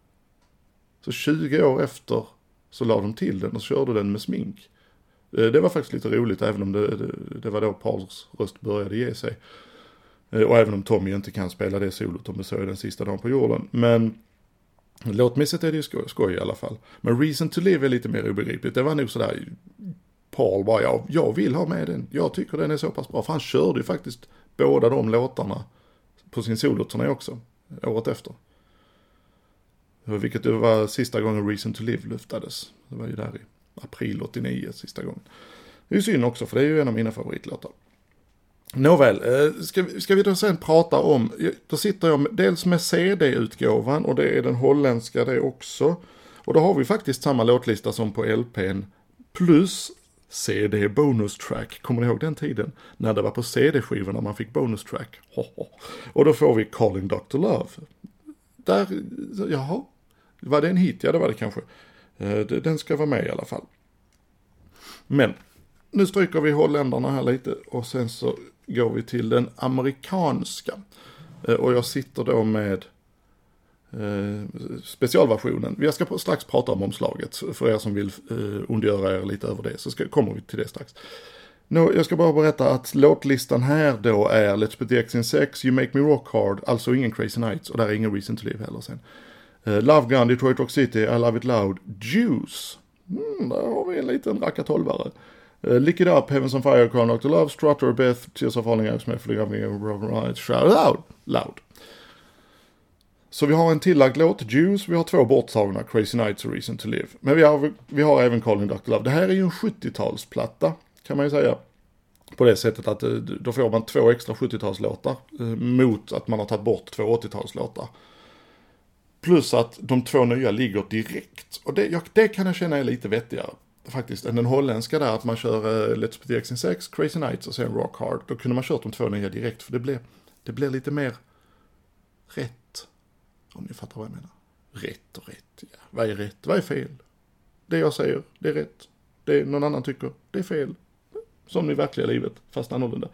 Så tjugo år efter så la de till den och körde den med smink. Det var faktiskt lite roligt även om det, det, det var då Pauls röst började ge sig. Och även om Tommy inte kan spela det solot om det så är den sista dagen på jorden. Men låtmässigt är det ju skoj, skoj i alla fall. Men Reason to Live är lite mer obegripligt. Det var nog sådär, Paul bara, jag, jag vill ha med den. Jag tycker den är så pass bra. För han körde ju faktiskt båda de låtarna på sin soloturné också. Året efter. Vilket det var sista gången Reason to Live luftades. Det var ju där i april åttionio sista gången. Det är ju synd också för det är ju en av mina favoritlåtar. Nåväl, ska, ska vi då sen prata om, då sitter jag med, dels med C D-utgåvan och det är den holländska det också. Och då har vi faktiskt samma låtlista som på L P:n plus C D bonus track. Kommer ni ihåg den tiden? När det var på C D-skivorna man fick bonus track. Och då får vi Calling doctor Love. Där, jaha, var det en hit? Ja, det var det kanske. Den ska vara med i alla fall. Men nu stryker vi holländarna här lite och sen så går vi till den amerikanska. Och jag sitter då med eh, specialversionen. Vi ska strax prata om omslaget för er som vill eh, ondgöra er lite över det. Så ska, kommer vi till det strax. Nu, jag ska bara berätta att låtlistan här då är Let's Play The X in sex, You Make Me Rock Hard, alltså ingen Crazy Nights och där är ingen Reason to Live heller sen. Eh, Love Gun, Detroit Rock City, I Love It Loud, Juice. Mm, där har vi en liten rackatolvare. Uh, Lick It Up, Heavens on Fire, Calling doctor Love, Strutter, Beth, Tears of Falling Out, Smith, Broken Rights, Shout Loud, Loud. Så vi har en tillagd låt, Juice, vi har två borttagna, Crazy Nights och Reason to Live. Men vi har, vi har även Calling doctor Love. Det här är ju en sjuttiotalsplatta, kan man ju säga. På det sättet att då får man två extra sjuttiotalslåtar eh, mot att man har tagit bort två åttiotalslåtar. Plus att de två nya ligger direkt. Och det, jag, det kan jag känna är lite vettigare. Faktiskt, än den holländska där att man kör uh, Let's Play The X in sex, Crazy Nights och sen Rock Hard. Då kunde man kört de två nya direkt för det blir, det blir lite mer rätt. Om ni fattar vad jag menar. Rätt och rätt, ja. Vad är rätt? Vad är fel? Det jag säger, det är rätt. Det någon annan tycker, det är fel. Som i verkliga livet, fast annorlunda.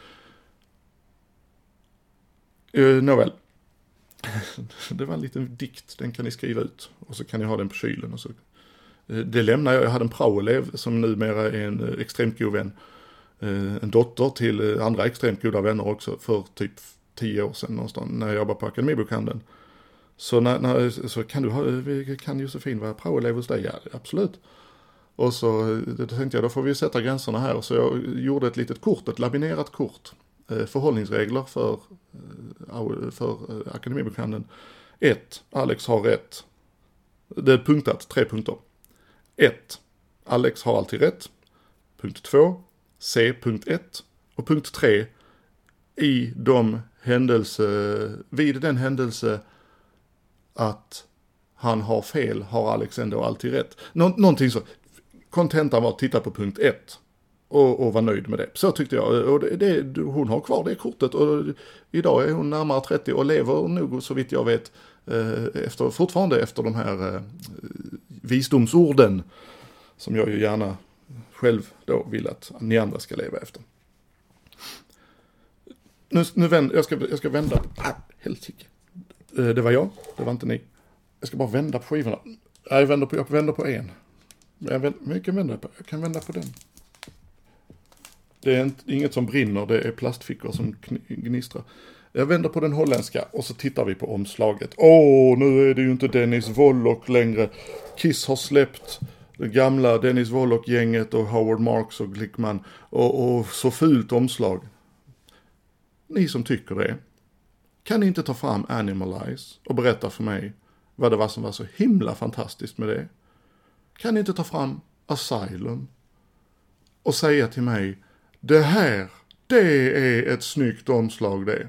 Uh, Nåväl. Det var en liten dikt, den kan ni skriva ut. Och så kan ni ha den på kylen och så. Det lämnar jag. Jag hade en praoelev som numera är en extremt god vän. En dotter till andra extremt goda vänner också för typ tio år sedan någonstans när jag jobbade på Akademibokhandeln. Så, när, när, så kan du ha, kan Josefin vara praoelev hos dig? Ja, absolut. Och så då tänkte jag, då får vi sätta gränserna här. Så jag gjorde ett litet kort, ett laminerat kort eh, förhållningsregler för, eh, för eh, Akademibokhandeln. ett. Alex har rätt. Det är punktat, tre punkter. ett. Alex har alltid rätt. Punkt två. C. Punkt ett. Och punkt tre. I de händelse, vid den händelse att han har fel har Alex ändå alltid rätt. Nå- någonting så. Kontentan var att titta på punkt ett och, och vara nöjd med det. Så tyckte jag. Och det, det, hon har kvar det kortet och idag är hon närmare trettio och lever nog så vitt jag vet efter, fortfarande efter de här eh, visdomsorden som jag ju gärna själv då vill att ni andra ska leva efter. Nu, nu vänd, jag, ska, jag ska vända. Ah, helsike. Det var jag, det var inte ni. Jag ska bara vända på skivorna. Jag vänder på, jag vänder på en. Jag, vänder, jag, kan vända på, jag kan vända på den. Det är inte, inget som brinner, det är plastfickor som gnistrar. Jag vänder på den holländska och så tittar vi på omslaget. Åh, nu är det ju inte Dennis Wollock längre. Kiss har släppt det gamla Dennis Wollock-gänget och Howard Marks och Glickman. Och, och så fult omslag. Ni som tycker det, kan ni inte ta fram Animalize och berätta för mig vad det var som var så himla fantastiskt med det? Kan ni inte ta fram Asylum och säga till mig, det här, det är ett snyggt omslag det.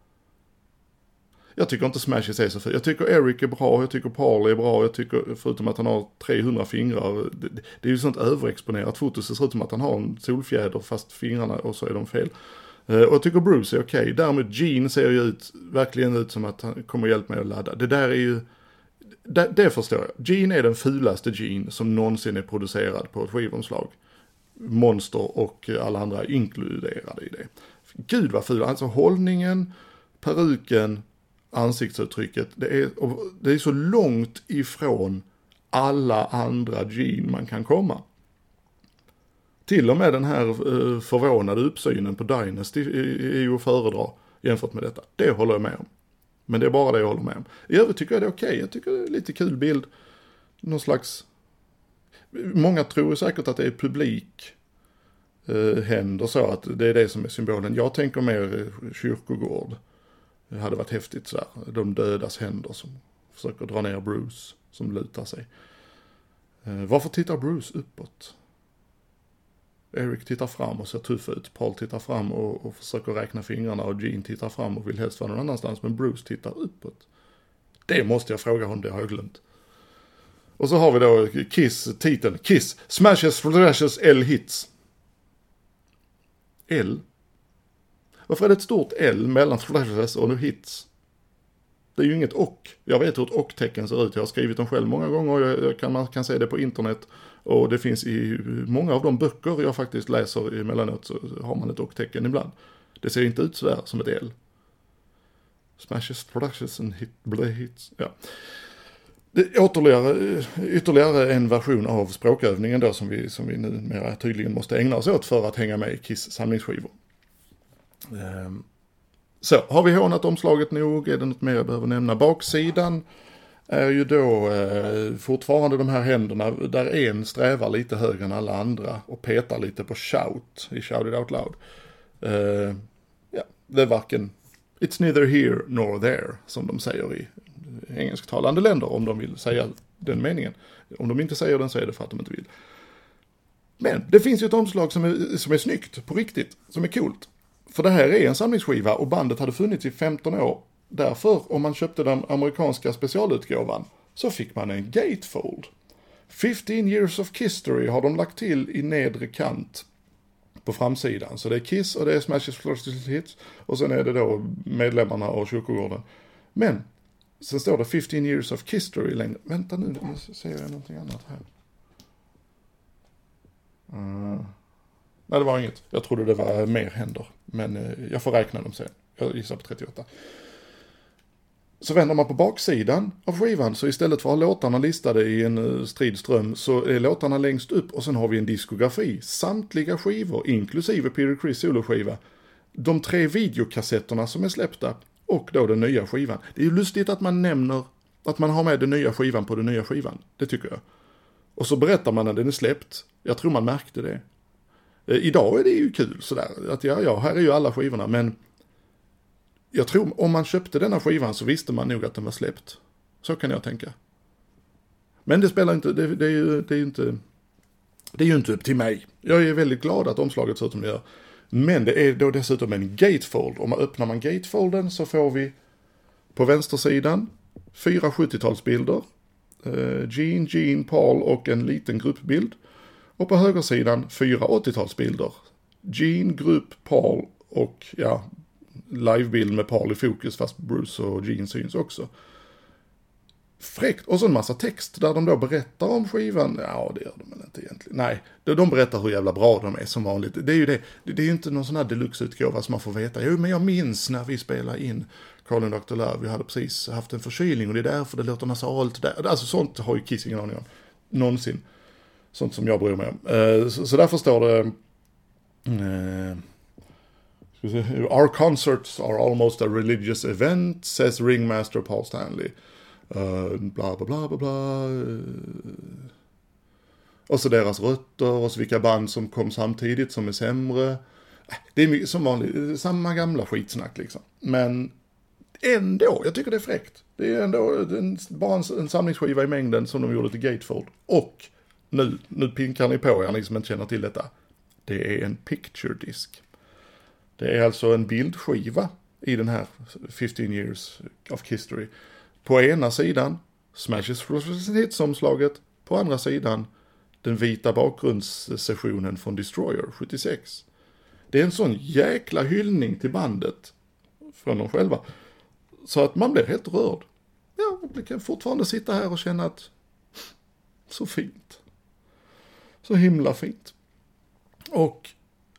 Jag tycker inte Smashes är så fint. Jag tycker Eric är bra, jag tycker Paul är bra, jag tycker förutom att han har trehundra fingrar. Det, det är ju sånt överexponerat foto, så det ser ut som att han har en solfjäder fast fingrarna och så är de fel. Och jag tycker Bruce är okej. Okay. Däremot Gene ser ju ut, verkligen ut som att han kommer hjälpa mig att ladda. Det där är ju, det, det förstår jag. Gene är den fulaste Gene som någonsin är producerad på ett skivomslag. Monster och alla andra inkluderade i det. Gud vad ful. Alltså hållningen, peruken, ansiktsuttrycket. Det är, det är så långt ifrån alla andra Gene man kan komma. Till och med den här uh, förvånade uppsynen på Dynasty är ju att föredra jämfört med detta. Det håller jag med om. Men det är bara det jag håller med om. I övrigt tycker jag det är okej. Okay. Jag tycker det är lite kul bild. Någon slags... Många tror säkert att det är publik uh, händer så att det är det som är symbolen. Jag tänker mer kyrkogård. Det hade varit häftigt så här. De dödas händer som försöker dra ner Bruce som lutar sig. Uh, varför tittar Bruce uppåt? Eric tittar fram och ser tuff ut. Paul tittar fram och, och försöker räkna fingrarna. Och Gene tittar fram och vill helst vara någon annanstans. Men Bruce tittar uppåt. Det måste jag fråga honom, det har jag glömt. Och så har vi då Kiss, titeln. Kiss, Smashes, Thrashes, L-hits. L? Varför är det ett stort L mellan Thrashes och nu hits? Det är ju inget och. Jag vet hur ett och-tecken ser ut. Jag har skrivit dem själv många gånger. Och jag, jag kan, man kan se det på internet. Och det finns i många av de böcker jag faktiskt läser emellanåt så har man ett och-tecken ibland. Det ser inte ut så där som ett L. Smashes, productions and hit, hits. Ja. Det är ytterligare, ytterligare en version av språkövningen då som vi, som vi nu mer tydligen måste ägna oss åt för att hänga med i Kiss samlingsskivor. Um, så, har vi hånat omslaget nog? Är det något mer jag behöver nämna? Baksidan är ju då eh, fortfarande de här händerna där en strävar lite högre än alla andra och petar lite på shout i Shout It Out Loud. Eh, ja, det är varken it's neither here nor there som de säger i engelsktalande länder om de vill säga den meningen. Om de inte säger den så är det för att de inte vill. Men det finns ju ett omslag som är, som är snyggt på riktigt, som är coolt. För det här är en samlingsskiva och bandet hade funnits i femton år. Därför, om man köpte den amerikanska specialutgåvan, så fick man en gatefold. fifteen years of history har de lagt till i nedre kant på framsidan. Så det är Kiss och det är Smashes, Flushes, Hits. Och sen är det då medlemmarna av kyrkogården. Men, sen står det fifteen years of history längre. Vänta nu, nu ser jag någonting annat här. Uh. Nej, det var inget. Jag trodde det var mer händer. Men uh, jag får räkna dem sen. Jag gissar på trettioåtta. Så vänder man på baksidan av skivan så istället för att ha låtarna listade i en stridström så är låtarna längst upp och sen har vi en diskografi. Samtliga skivor, inklusive Peter Criss soloskiva. De tre videokassetterna som är släppta och då den nya skivan. Det är ju lustigt att man nämner att man har med den nya skivan på den nya skivan. Det tycker jag. Och så berättar man när den är släppt. Jag tror man märkte det. Eh, idag är det ju kul sådär, att ja, ja, här är ju alla skivorna, men jag tror om man köpte denna skivan så visste man nog att den var släppt. Så kan jag tänka. Men det spelar inte, det, det är ju det är inte, det är ju inte upp till mig. Jag är väldigt glad att omslaget ser ut som det gör. Men det är då dessutom en gatefold. Om man öppnar man gatefolden så får vi på vänstersidan fyra sjuttiotalsbilder. Uh, Gene, Gene, Paul och en liten gruppbild. Och på högersidan fyra åttiotalsbilder. Gene, grupp, Paul och ja, livebild med Paul i fokus fast Bruce och Gene syns också. Fräckt. Och så en massa text där de då berättar om skivan. Ja, det gör de väl inte egentligen. Nej, de berättar hur jävla bra de är som vanligt. Det är ju det. Det är ju inte någon sån här deluxe-utgåva som man får veta. Jo, men jag minns när vi spelade in Carl and doktor Love. Vi hade precis haft en förkylning och det är därför det låter nasalt där. Alltså sånt har ju Kiss ingen aning om. Någonsin. Sånt som jag bryr mig om. Uh, så, så därför står det... Uh, Our concerts are almost a religious event, says ringmaster Paul Stanley. Uh, bla bla bla bla bla. Och så deras rötter och så vilka band som kom samtidigt som är sämre. Det är mycket som vanligt, samma gamla skitsnack liksom. Men ändå, jag tycker det är fräckt. Det är ändå en, bara en, en samlingsskiva i mängden som de gjorde till Gatefold. Och nu, nu pinkar ni på er, ni som inte känner till detta. Det är en picture disc. Det är alltså en bildskiva i den här fifteen years of history. På ena sidan Smashes Hits-omslaget, på andra sidan den vita bakgrundssessionen från Destroyer sjuttiosex. Det är en sån jäkla hyllning till bandet från dem själva. Så att man blir helt rörd. Ja, man kan fortfarande sitta här och känna att så fint. Så himla fint. Och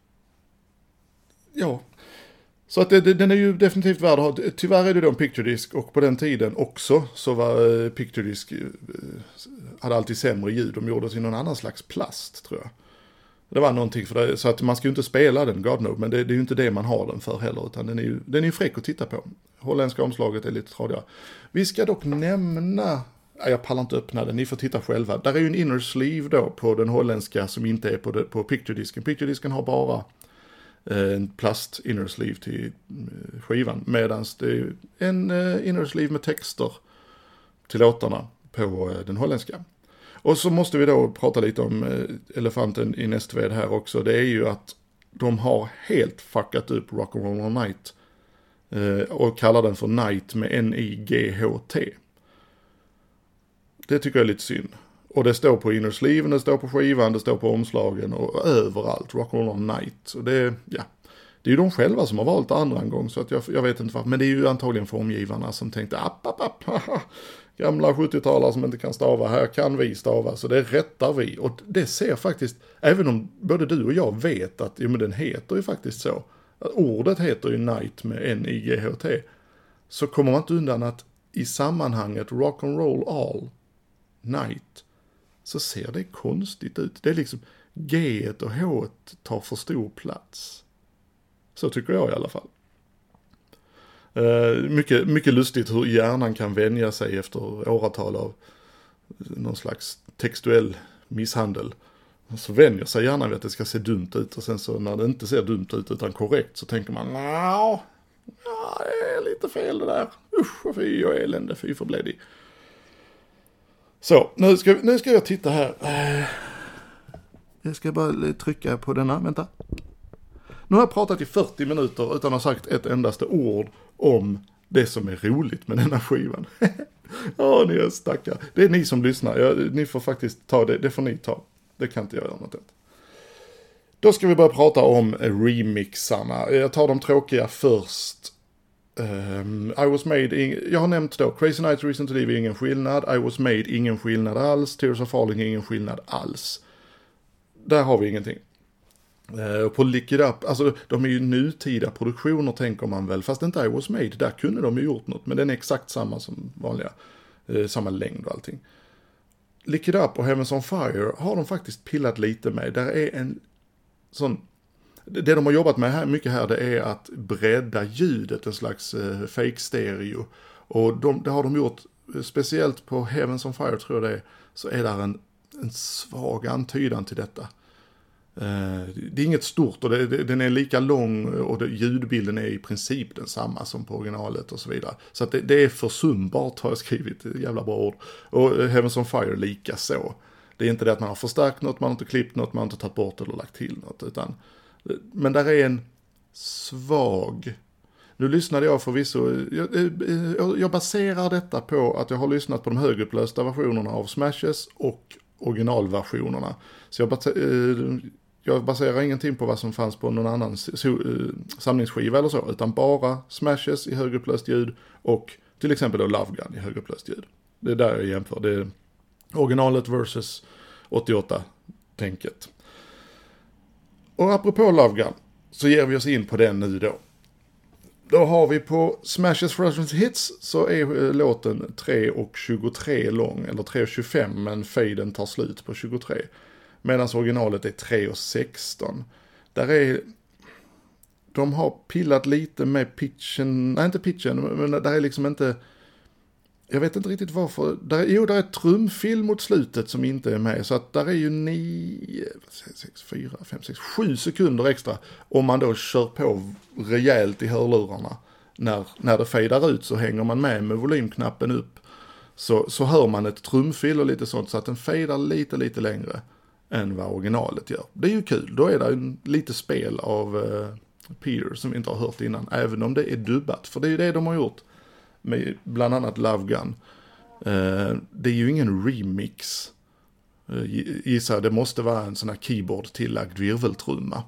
ja, så att det, det, den är ju definitivt värd att ha. Tyvärr är det då en picture disc och på den tiden också så var eh, picture disc eh, hade alltid sämre ljud. De gjorde det i någon annan slags plast tror jag. Det var någonting för det, så att man ska ju inte spela den, God no, men det, det är ju inte det man har den för heller, utan den är ju, den är ju fräck att titta på. Holländska omslaget är lite tradigare. Vi ska dock nämna, jag pallar inte öppna den, ni får titta själva. Där är ju en inner sleeve då på den holländska som inte är på, det, på picture disken. Picture disken har bara en plast inner sleeve till skivan, medan det är en inner sleeve med texter till låtarna på den holländska. Och så måste vi då prata lite om elefanten i nästved här också. Det är ju att de har helt fuckat upp Rock'n'Roll All Night och kallar den för Night med N I G H T. Det tycker jag är lite synd. Och det står på inner sleeven, det står på skivan, det står på omslagen och överallt. Rock'n'Roll All Night. Och det, ja, det är ju de själva som har valt det andra en gång, så att jag, jag vet inte varför. Men det är ju antagligen formgivarna som tänkte, app, app, app, haha. Gamla sjuttiotalare som inte kan stava, här kan vi stava, så det rättar vi. Och det ser faktiskt, även om både du och jag vet att jo, men den heter ju faktiskt så. Att ordet heter ju Night med N I G H T. Så kommer man inte undan att i sammanhanget Rock'n'Roll All Night så ser det konstigt ut. Det är liksom G och H tar för stor plats. Så tycker jag i alla fall. Uh, mycket, mycket lustigt hur hjärnan kan vänja sig efter åratal av någon slags textuell misshandel. Så vänjer sig hjärnan vid att det ska se dumt ut, och sen så när det inte ser dumt ut utan korrekt så tänker man, ja, det är lite fel det där. Usch, fy och elände, fy förbledig. Så, nu ska, nu ska jag titta här. Uh, jag ska bara trycka på denna, vänta. Nu har jag pratat i fyrtio minuter utan att ha sagt ett endaste ord om det som är roligt med denna skivan. Ja, ni är stackar. Det är ni som lyssnar. Jag, ni får faktiskt ta det. Det får ni ta. Det kan inte jag göra något annat. Då ska vi börja prata om remixarna. Jag tar de tråkiga först. Um, I was made... In, jag har nämnt då Crazy Nights, Reason to Live, ingen skillnad. I was made, ingen skillnad alls. Tears of Falling, ingen skillnad alls. Där har vi ingenting. Uh, på Lick It Up, alltså de är ju nutida produktioner tänker man väl, fast inte I Was Made, där kunde de ju gjort något, men den är exakt samma som vanliga, uh, samma längd och allting. Lick It Up och Heavens on Fire har de faktiskt pillat lite med. Där är en sån, det de har jobbat med här, mycket här, det är att bredda ljudet, en slags uh, fake stereo, och de, det har de gjort, speciellt på Heavens on Fire tror jag det är, så är där en, en svag antydan till detta. Det är inget stort och det, det, den är lika lång och det, ljudbilden är i princip densamma som på originalet och så vidare. Så att det, det är försumbart, har jag skrivit, jävla bra ord. Och Heavens on Fire lika så. Det är inte det att man har förstärkt något, man har inte klippt något, man har inte tagit bort eller lagt till något. Utan, men där är en svag... Nu lyssnade jag förvisso, jag, jag, jag baserar detta på att jag har lyssnat på de högupplösta versionerna av Smashes och originalversionerna. Så jag, jag baserar ingenting på vad som fanns på någon annan samlingsskiva eller så, utan bara Smashes i högupplöst ljud och till exempel då Love Gun i högupplöst ljud. Det är där jag jämför, det är originalet versus åttioåtta-tänket. Och apropå Love Gun så ger vi oss in på den nu då. Då har vi på Smashes Frozen Hits så är låten tre och tjugotre lång, eller tre och tjugofem, men faden tar slut på tjugotre. Medan originalet är tre och sexton. Där är, de har pillat lite med pitchen, nej inte pitchen, men där är liksom inte, jag vet inte riktigt varför, där, jo där är ett trumfil mot slutet som inte är med, så att där är ju nio, sex, fyra, fem, sex, sju sekunder extra om man då kör på rejält i hörlurarna. När, när det fejdar ut så hänger man med med volymknappen upp, så, så hör man ett trumfil och lite sånt, så att den fejdar lite, lite längre än vad originalet gör. Det är ju kul, då är det en, lite spel av uh, Peter som vi inte har hört innan, även om det är dubbat, för det är ju det de har gjort. Med bland annat Love Gun. Uh, det är ju ingen remix. Uh, gissar, det måste vara en sån här keyboard-tillagd virveltrumma.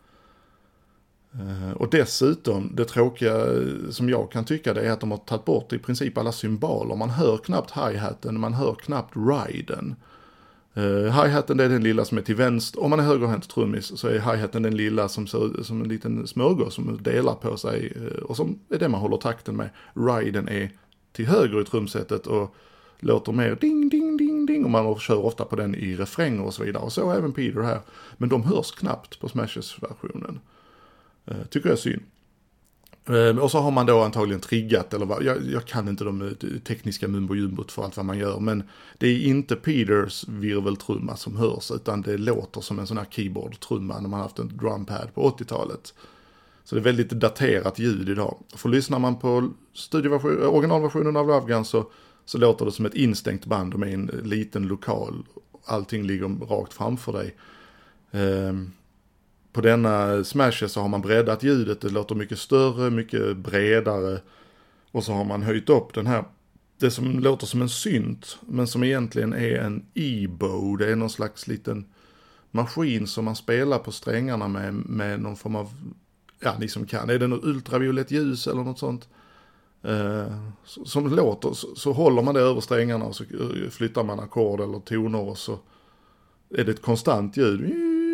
Uh, och dessutom, det tråkiga som jag kan tycka, det är att de har tagit bort i princip alla symboler. Man hör knappt hi-haten, man hör knappt riden. Uh, hi-haten är den lilla som är till vänster. Om man är högerhänt trummis så är hi-haten den lilla som ser som en liten smörgås som delar på sig. Uh, och som är det man håller takten med. Riden är till höger i trumsetet och låter mer ding, ding, ding, ding. Och man kör ofta på den i refränger och så vidare. Och så även Peter här. Men de hörs knappt på Smashes-versionen. Uh, tycker jag är synd. Uh, och så har man då antagligen triggat, eller vad, jag, jag kan inte de tekniska mumbo-jumbot för allt vad man gör, men det är inte Peters virveltrumma som hörs, utan det låter som en sån här keyboard-trumma när man haft en drumpad på åttiotalet. Så det är väldigt daterat ljud idag. För lyssnar man på originalversionen av Love Gun så, så låter det som ett instängt band med en liten lokal, allting ligger rakt framför dig. Uh, På denna Smashes så har man breddat ljudet, det låter mycket större, mycket bredare. Och så har man höjt upp den här, det som låter som en synt, men som egentligen är en e-bow. Det är någon slags liten maskin som man spelar på strängarna med, med någon form av, ja ni som kan, är det något ultraviolett ljus eller något sånt? Eh, som låter, så, så håller man det över strängarna och så flyttar man ackord eller toner och så är det ett konstant ljud.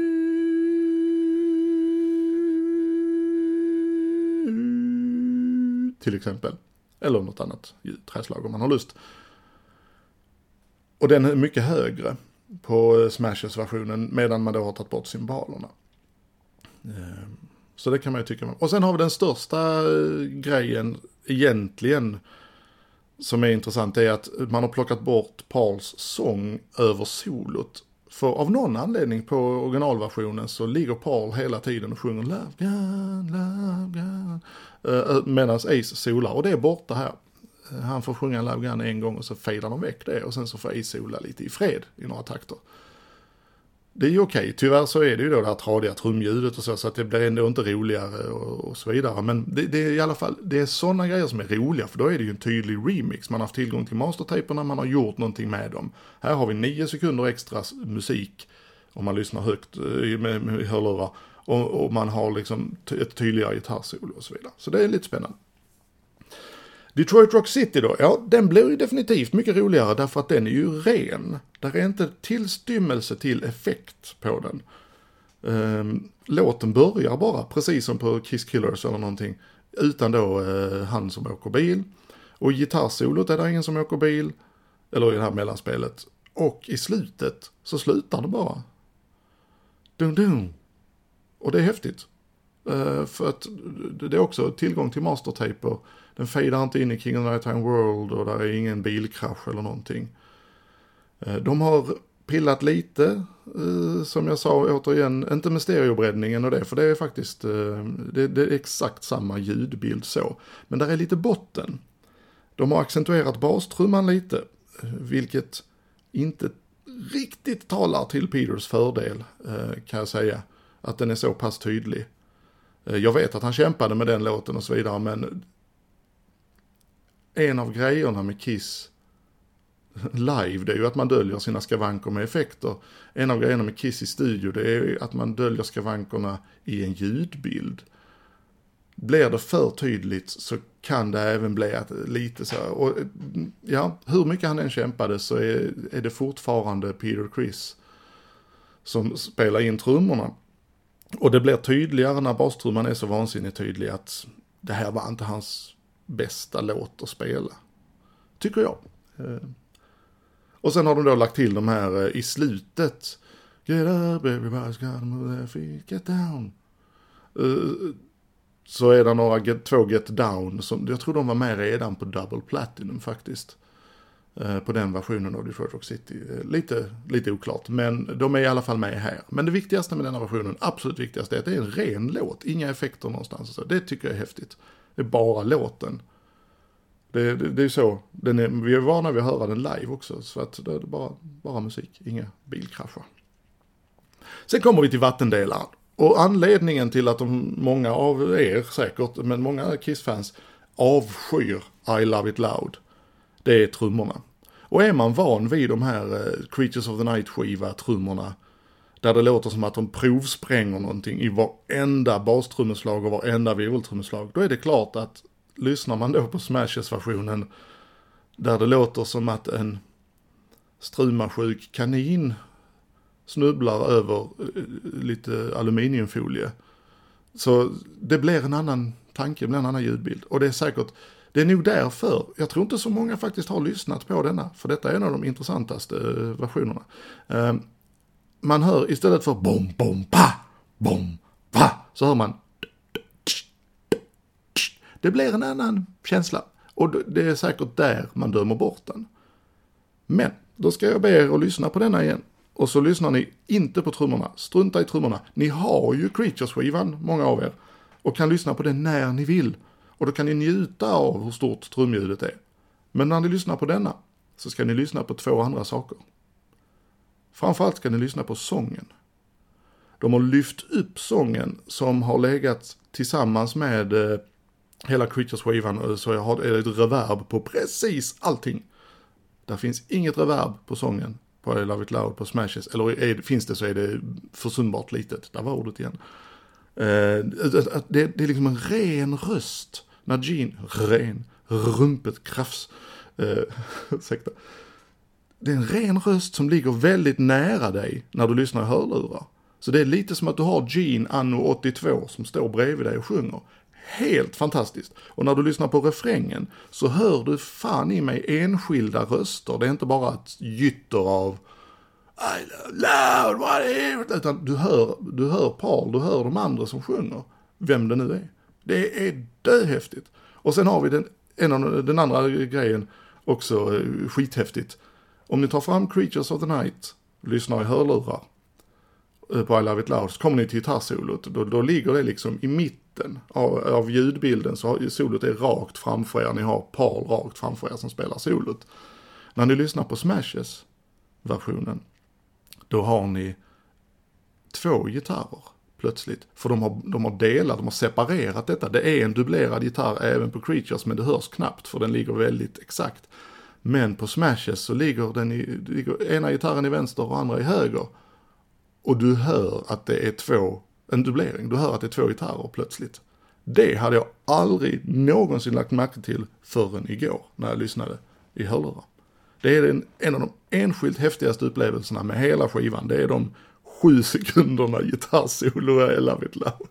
Till exempel. Eller något annat träslag om man har lust. Och den är mycket högre på Smashes-versionen medan man då har tagit bort symbolerna. Så det kan man ju tycka. Och sen har vi den största grejen egentligen som är intressant, är att man har plockat bort Pauls sång över solot. För av någon anledning på originalversionen så ligger Paul hela tiden och sjunger Love Gun, Love Gun, uh, medan Ace solar, och det är borta här. Uh, han får sjunga Love Gun en gång och så fejdar de väck det, och sen så får Ace sola lite i fred i några takter. Det är ju okej, okay. Tyvärr så är det ju då det här tradiga trumljudet och så, så att det blir ändå inte roligare och, och så vidare. Men det, det är i alla fall, det är sådana grejer som är roliga, för då är det ju en tydlig remix. Man har haft tillgång till mastertaperna, man har gjort någonting med dem. Här har vi nio sekunder extra musik om man lyssnar högt med, med hörlurar, och, och man har liksom ett tydligare gitarrsolo och så vidare. Så det är lite spännande. Detroit Rock City då, ja, den blir ju definitivt mycket roligare därför att den är ju ren. Där är inte tillstymmelse till effekt på den. Um, låten börjar bara, precis som på Kiss Killers eller någonting, utan då uh, han som åker bil. Och i gitarrsolot är det ingen som åker bil, eller i det här mellanspelet. Och i slutet så slutar det bara. Dun dun. Och det är häftigt. Uh, för att det är också tillgång till mastertaper. Den fejdar inte in i King of the Nighttime World och där är ingen bilkrasch eller någonting. Uh, de har pillat lite, eh, som jag sa återigen, inte med stereobreddningen och det, för det är faktiskt eh, det, det är exakt samma ljudbild så. Men där är lite botten. De har accentuerat bastrumman lite, vilket inte riktigt talar till Peters fördel, eh, kan jag säga, att den är så pass tydlig. Eh, jag vet att han kämpade med den låten och så vidare, men en av grejerna med Kiss live, det är ju att man döljer sina skavanker med effekter. En av grejerna med Kiss i studio, det är ju att man döljer skavankerna i en ljudbild. Blir det för tydligt så kan det även bli att lite så här, och ja, hur mycket han än kämpade så är, är det fortfarande Peter Criss som spelar in trummorna. Och det blir tydligare när bastrumman är så vansinnigt tydlig att det här var inte hans bästa låt att spela, tycker jag. Och sen har de då lagt till de här i slutet. Get up, everybody's gotta move their feet, get down. Så är det några get, två Get Down som jag tror de var med redan på Double Platinum faktiskt. På den versionen av Detroit Rock City. Lite, lite oklart, men de är i alla fall med här. Men det viktigaste med den här versionen, absolut viktigaste, är att det är en ren låt. Inga effekter någonstans. Så det tycker jag är häftigt. Det är bara låten. Det, det, det är så. Den är, vi är vana vid att höra den live också. Så att det är bara, bara musik. Inga bilkrascher. Sen kommer vi till vattendelaren. Och anledningen till att de, många av er säkert, men många Kiss-fans avskyr I Love It Loud, det är trummorna. Och är man van vid de här uh, Creatures of the Night-skiva trummorna, där det låter som att de provspränger någonting i varenda bastrummeslag och varenda virveltrummeslag, då är det klart att lyssnar man då på Smashes-versionen, där det låter som att en strumasjuk kanin snubblar över lite aluminiumfolie. Så det blir en annan tanke, det blir en annan ljudbild. Och det är säkert, det är nog därför, jag tror inte så många faktiskt har lyssnat på denna, för detta är en av de intressantaste versionerna. Man hör istället för bom, bom, pa, bom, pa, så hör man det blir en annan känsla. Och det är säkert där man dömer bort den. Men då ska jag be er att lyssna på denna igen. Och så lyssnar ni inte på trummorna. Strunta i trummorna. Ni har ju Creatures-skivan, många av er. Och kan lyssna på den när ni vill. Och då kan ni njuta av hur stort trumljudet är. Men när ni lyssnar på denna så ska ni lyssna på två andra saker. Framförallt ska ni lyssna på sången. De har lyft upp sången som har legat tillsammans med eh, hela Creatures-skivan, så jag har ett reverb på precis allting. Där finns inget reverb på sången på I Love It Loud på Smashes, eller är, finns det så är det försumbart litet. Där var ordet igen. Eh, det, det är liksom en ren röst. När Gene, ren, rumpet, krafs, eh, ursäkta. Det är en ren röst som ligger väldigt nära dig när du lyssnar i hörlurar. Så det är lite som att du har Gene anno åttiotvå som står bredvid dig och sjunger. Helt fantastiskt. Och när du lyssnar på refrängen så hör du fan i mig enskilda röster. Det är inte bara ett gytter av I love loud, what is it? Utan du hör, du hör Paul, du hör de andra som sjunger. Vem det nu är. Det är döhäftigt. Och sen har vi den, en av, den andra grejen också eh, skithäftigt. Om ni tar fram Creatures of the Night, lyssnar i hörlurar eh, på I Love It Loud, så kommer ni till gitarrsolot. Då, då ligger det liksom i mitten av, av ljudbilden, så har, solot är rakt framför er. Ni har Paul rakt framför er som spelar solot. När ni lyssnar på Smashes-versionen, då har ni två gitarrer plötsligt. För de har, de har delat, de har separerat detta. Det är en dubblerad gitarr även på Creatures, men det hörs knappt för den ligger väldigt exakt. Men på Smashes så ligger, den i, ligger ena gitarren i vänster och andra i höger. Och du hör att det är två, en dubblering. Du hör att det är två gitarrer plötsligt. Det hade jag aldrig någonsin lagt märke till förrän igår när jag lyssnade i hörlurar. Det är en, en av de enskilt häftigaste upplevelserna med hela skivan. Det är de sju sekunderna gitarrsolo I Love It Loud.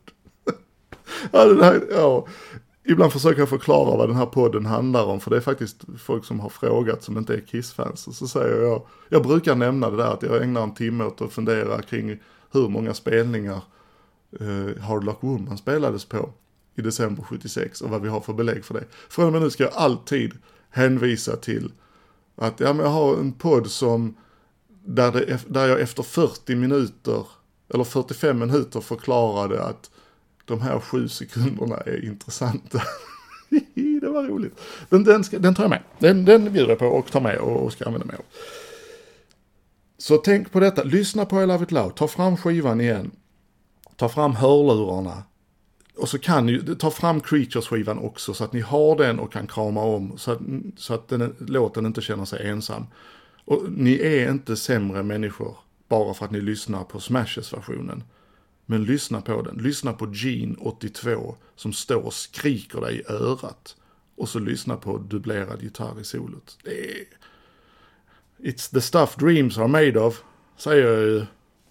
ja, den här, ja. Ibland försöker jag förklara vad den här podden handlar om, för det är faktiskt folk som har frågat som inte är Kiss-fans. Och så säger jag, jag brukar nämna det där att jag ägnar en timme åt att fundera kring hur många spelningar eh, Hard Luck Woman spelades på i december sjuttiosex och vad vi har för belägg för det. Från och med nu ska jag alltid hänvisa till att ja, men jag har en podd som där, det, där jag efter fyrtio minuter eller fyrtiofem minuter förklarade att de här sju sekunderna är intressanta. Det var roligt. Den, den, ska, den tar jag med. Den, den bjuder jag på och tar med och, och ska använda mig av. Så tänk på detta. Lyssna på I Love It Loud. Ta fram skivan igen. Ta fram hörlurarna. Och så kan ni ta fram Creatures-skivan också så att ni har den och kan krama om. Så att, så att den, låten inte känner sig ensam. Och ni är inte sämre människor bara för att ni lyssnar på Smashes-versionen. Men lyssna på den. Lyssna på Gene åttiotvå som står och skriker dig i örat. Och så lyssna på dubblerad gitarr i solot. Det är... It's the stuff dreams are made of, säger jag ju.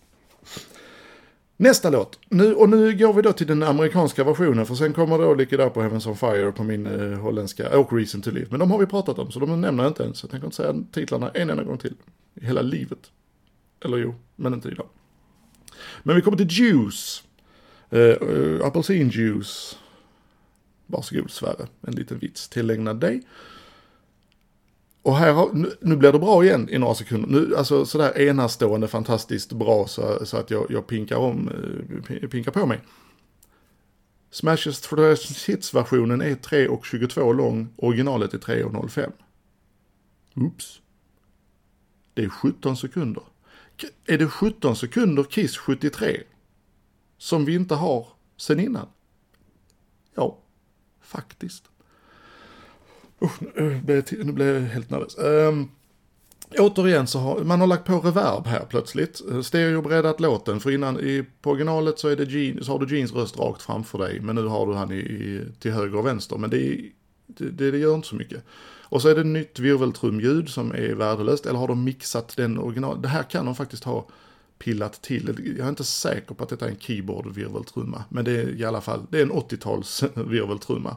Nästa låt. Nu, och nu går vi då till den amerikanska versionen. För sen kommer då lika där på Heavens on Fire på min eh, holländska och Reason to Live. Men de har vi pratat om så de nämner jag inte ens. Jag tänker inte säga titlarna en enda gång till. I hela livet. Eller jo, men inte idag. Men vi kommer till Juice. Uh, uh, apelsin juice. Varsågod Sverre. En liten vits tillägnad dig. Och här har, nu, nu blir det bra igen i några sekunder. Nu, alltså sådär enastående fantastiskt bra så, så att jag, jag pinkar om, uh, pinkar på mig. Smashes Thrash Hits-versionen är tre och tjugotvå lång. Originalet är tre och noll fem. Oops. Det är sjutton sekunder. Är det sjutton sekunder Kiss sjuttiotre som vi inte har sen innan? Ja, faktiskt. Usch, nu blev jag helt nervös. Um, återigen så har man har lagt på reverb här plötsligt. Stereobreddat låten, för innan i, på originalet så, är det Gene, så har du Genes röst rakt framför dig, men nu har du han i, i, till höger och vänster, men det, det, det gör inte så mycket. Och så är det nytt virveltrumljud som är värdelöst. Eller har de mixat den original? Det här kan de faktiskt ha pillat till. Jag är inte säker på att detta är en keyboard-virveltrumma. Men det är i alla fall, det är en åttio-tals virveltrumma.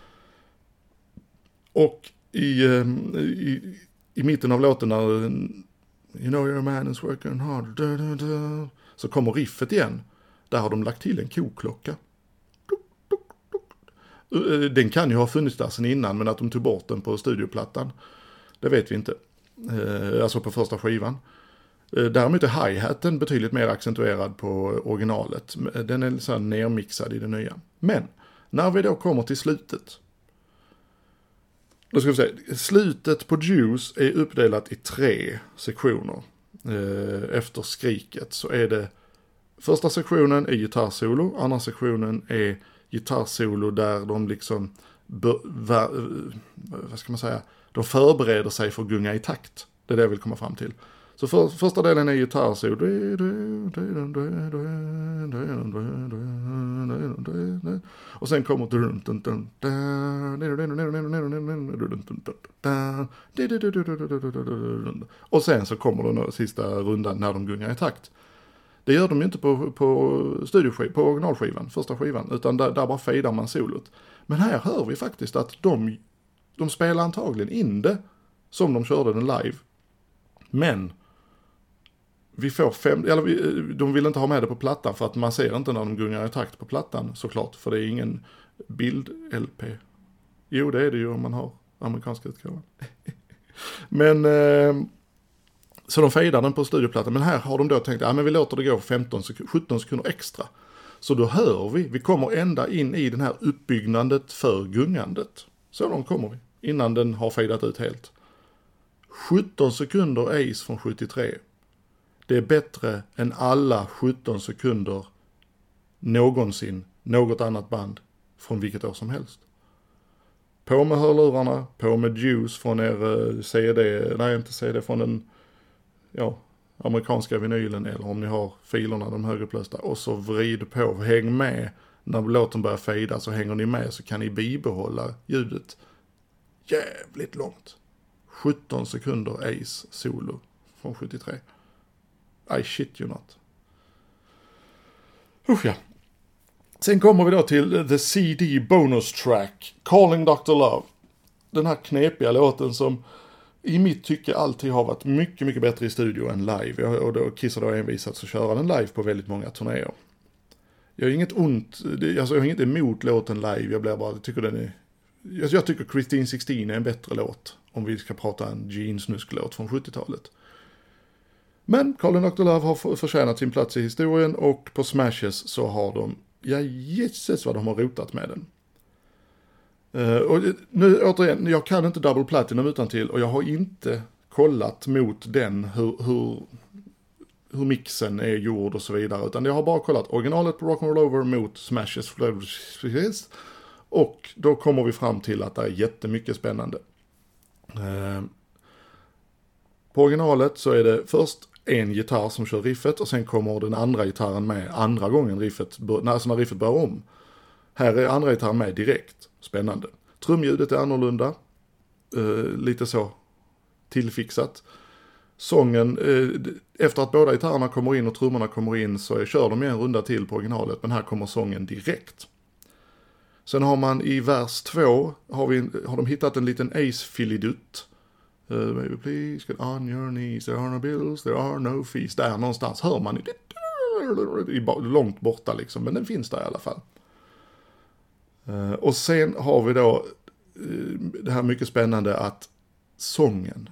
Och i, i, i mitten av låten när You know your man is working hard, da, da, da, så kommer riffet igen. Där har de lagt till en koklocka. Den kan ju ha funnits där sen innan, men att de tog bort den på studioplattan, det vet vi inte. Eh, alltså på första skivan. Eh, däremot är hi-haten betydligt mer accentuerad på originalet. Den är så här nermixad i det nya. Men när vi då kommer till slutet. Då ska vi säga, slutet på Juice är uppdelat i tre sektioner. Eh, efter skriket så är det första sektionen är gitarrsolo, andra sektionen är gitarrsolo där de liksom bör, va, vad ska man säga, de förbereder sig för att gunga i takt. Det är det jag vill komma fram till. Så för, första delen är gitarrsolo och sen kommer och sen så kommer den sista rundan när de gungar i takt. Det gör de ju inte på, på studioskivan, på originalskivan, första skivan, utan där, där bara fejdar man solot. Men här hör vi faktiskt att de, de spelar antagligen in det som de körde den live. Men vi får fem, eller vi, de vill inte ha med det på plattan för att man ser inte när de gungar i takt på plattan såklart, för det är ingen bild-L P. Jo, det är det ju om man har amerikanska utgåvan. Men eh, så de fejdar den på studioplattan, men här har de då tänkt, ja men vi låter det gå femton, sjutton sekunder extra. Så då hör vi, vi kommer ända in i den här uppbyggnadet för gungandet. Så långt kommer vi, innan den har fejdat ut helt. sjutton sekunder Ace från sjuttiotre. Det är bättre än alla sjutton sekunder någonsin något annat band från vilket år som helst. På med hörlurarna, på med Juice från er C D, nej inte C D, från den ja, amerikanska vinylen, eller om ni har filerna, de högerplösta, och så vrid på, häng med. När låten börjar fejda så hänger ni med, så kan ni bibehålla ljudet jävligt långt. sjutton sekunder Ace solo från sjuttiotre. I shit you not. Usch ja. Sen kommer vi då till The C D bonus track, Calling doctor Love. Den här knepiga låten som i mitt tycke alltid har varit mycket, mycket bättre i studio än live. Jag, och då Kiss har då envisats att köra den live på väldigt många turnéer. Jag har inget ont, alltså jag har inget emot låten live, jag blir bara, jag tycker den är, jag, jag tycker Christine sexton är en bättre låt, om vi ska prata en Gene Snusk-låt från sjuttiotalet. Men Carl and doktor Love har förtjänat sin plats i historien, och på Smashes så har de, ja gisses vad de har rotat med den. Uh, och nu återigen, jag kan inte Double Platinum utan till, och jag har inte kollat mot den hur, hur, hur mixen är gjord och så vidare, utan jag har bara kollat originalet på Rock'n'Roll Over mot Smashes, och då kommer vi fram till att det är jättemycket spännande. Uh, på originalet så är det först en gitarr som kör riffet, och sen kommer den andra gitarren med andra gången riffet, när, när riffet börjar om. Här är andra gitarren med direkt. Spännande. Trumljudet är annorlunda. Uh, lite så tillfixat. Sången, uh, efter att båda gitarrerna kommer in och trummorna kommer in, så är, kör de en runda till på originalet, men här kommer sången direkt. Sen har man i vers två, har, vi, har de hittat en liten ace-filidutt. Uh, maybe please get on your knees, there are no bills, there are no fees. Där någonstans hör man i, långt borta liksom, men den finns där i alla fall. Uh, och sen har vi då uh, det här mycket spännande att sången.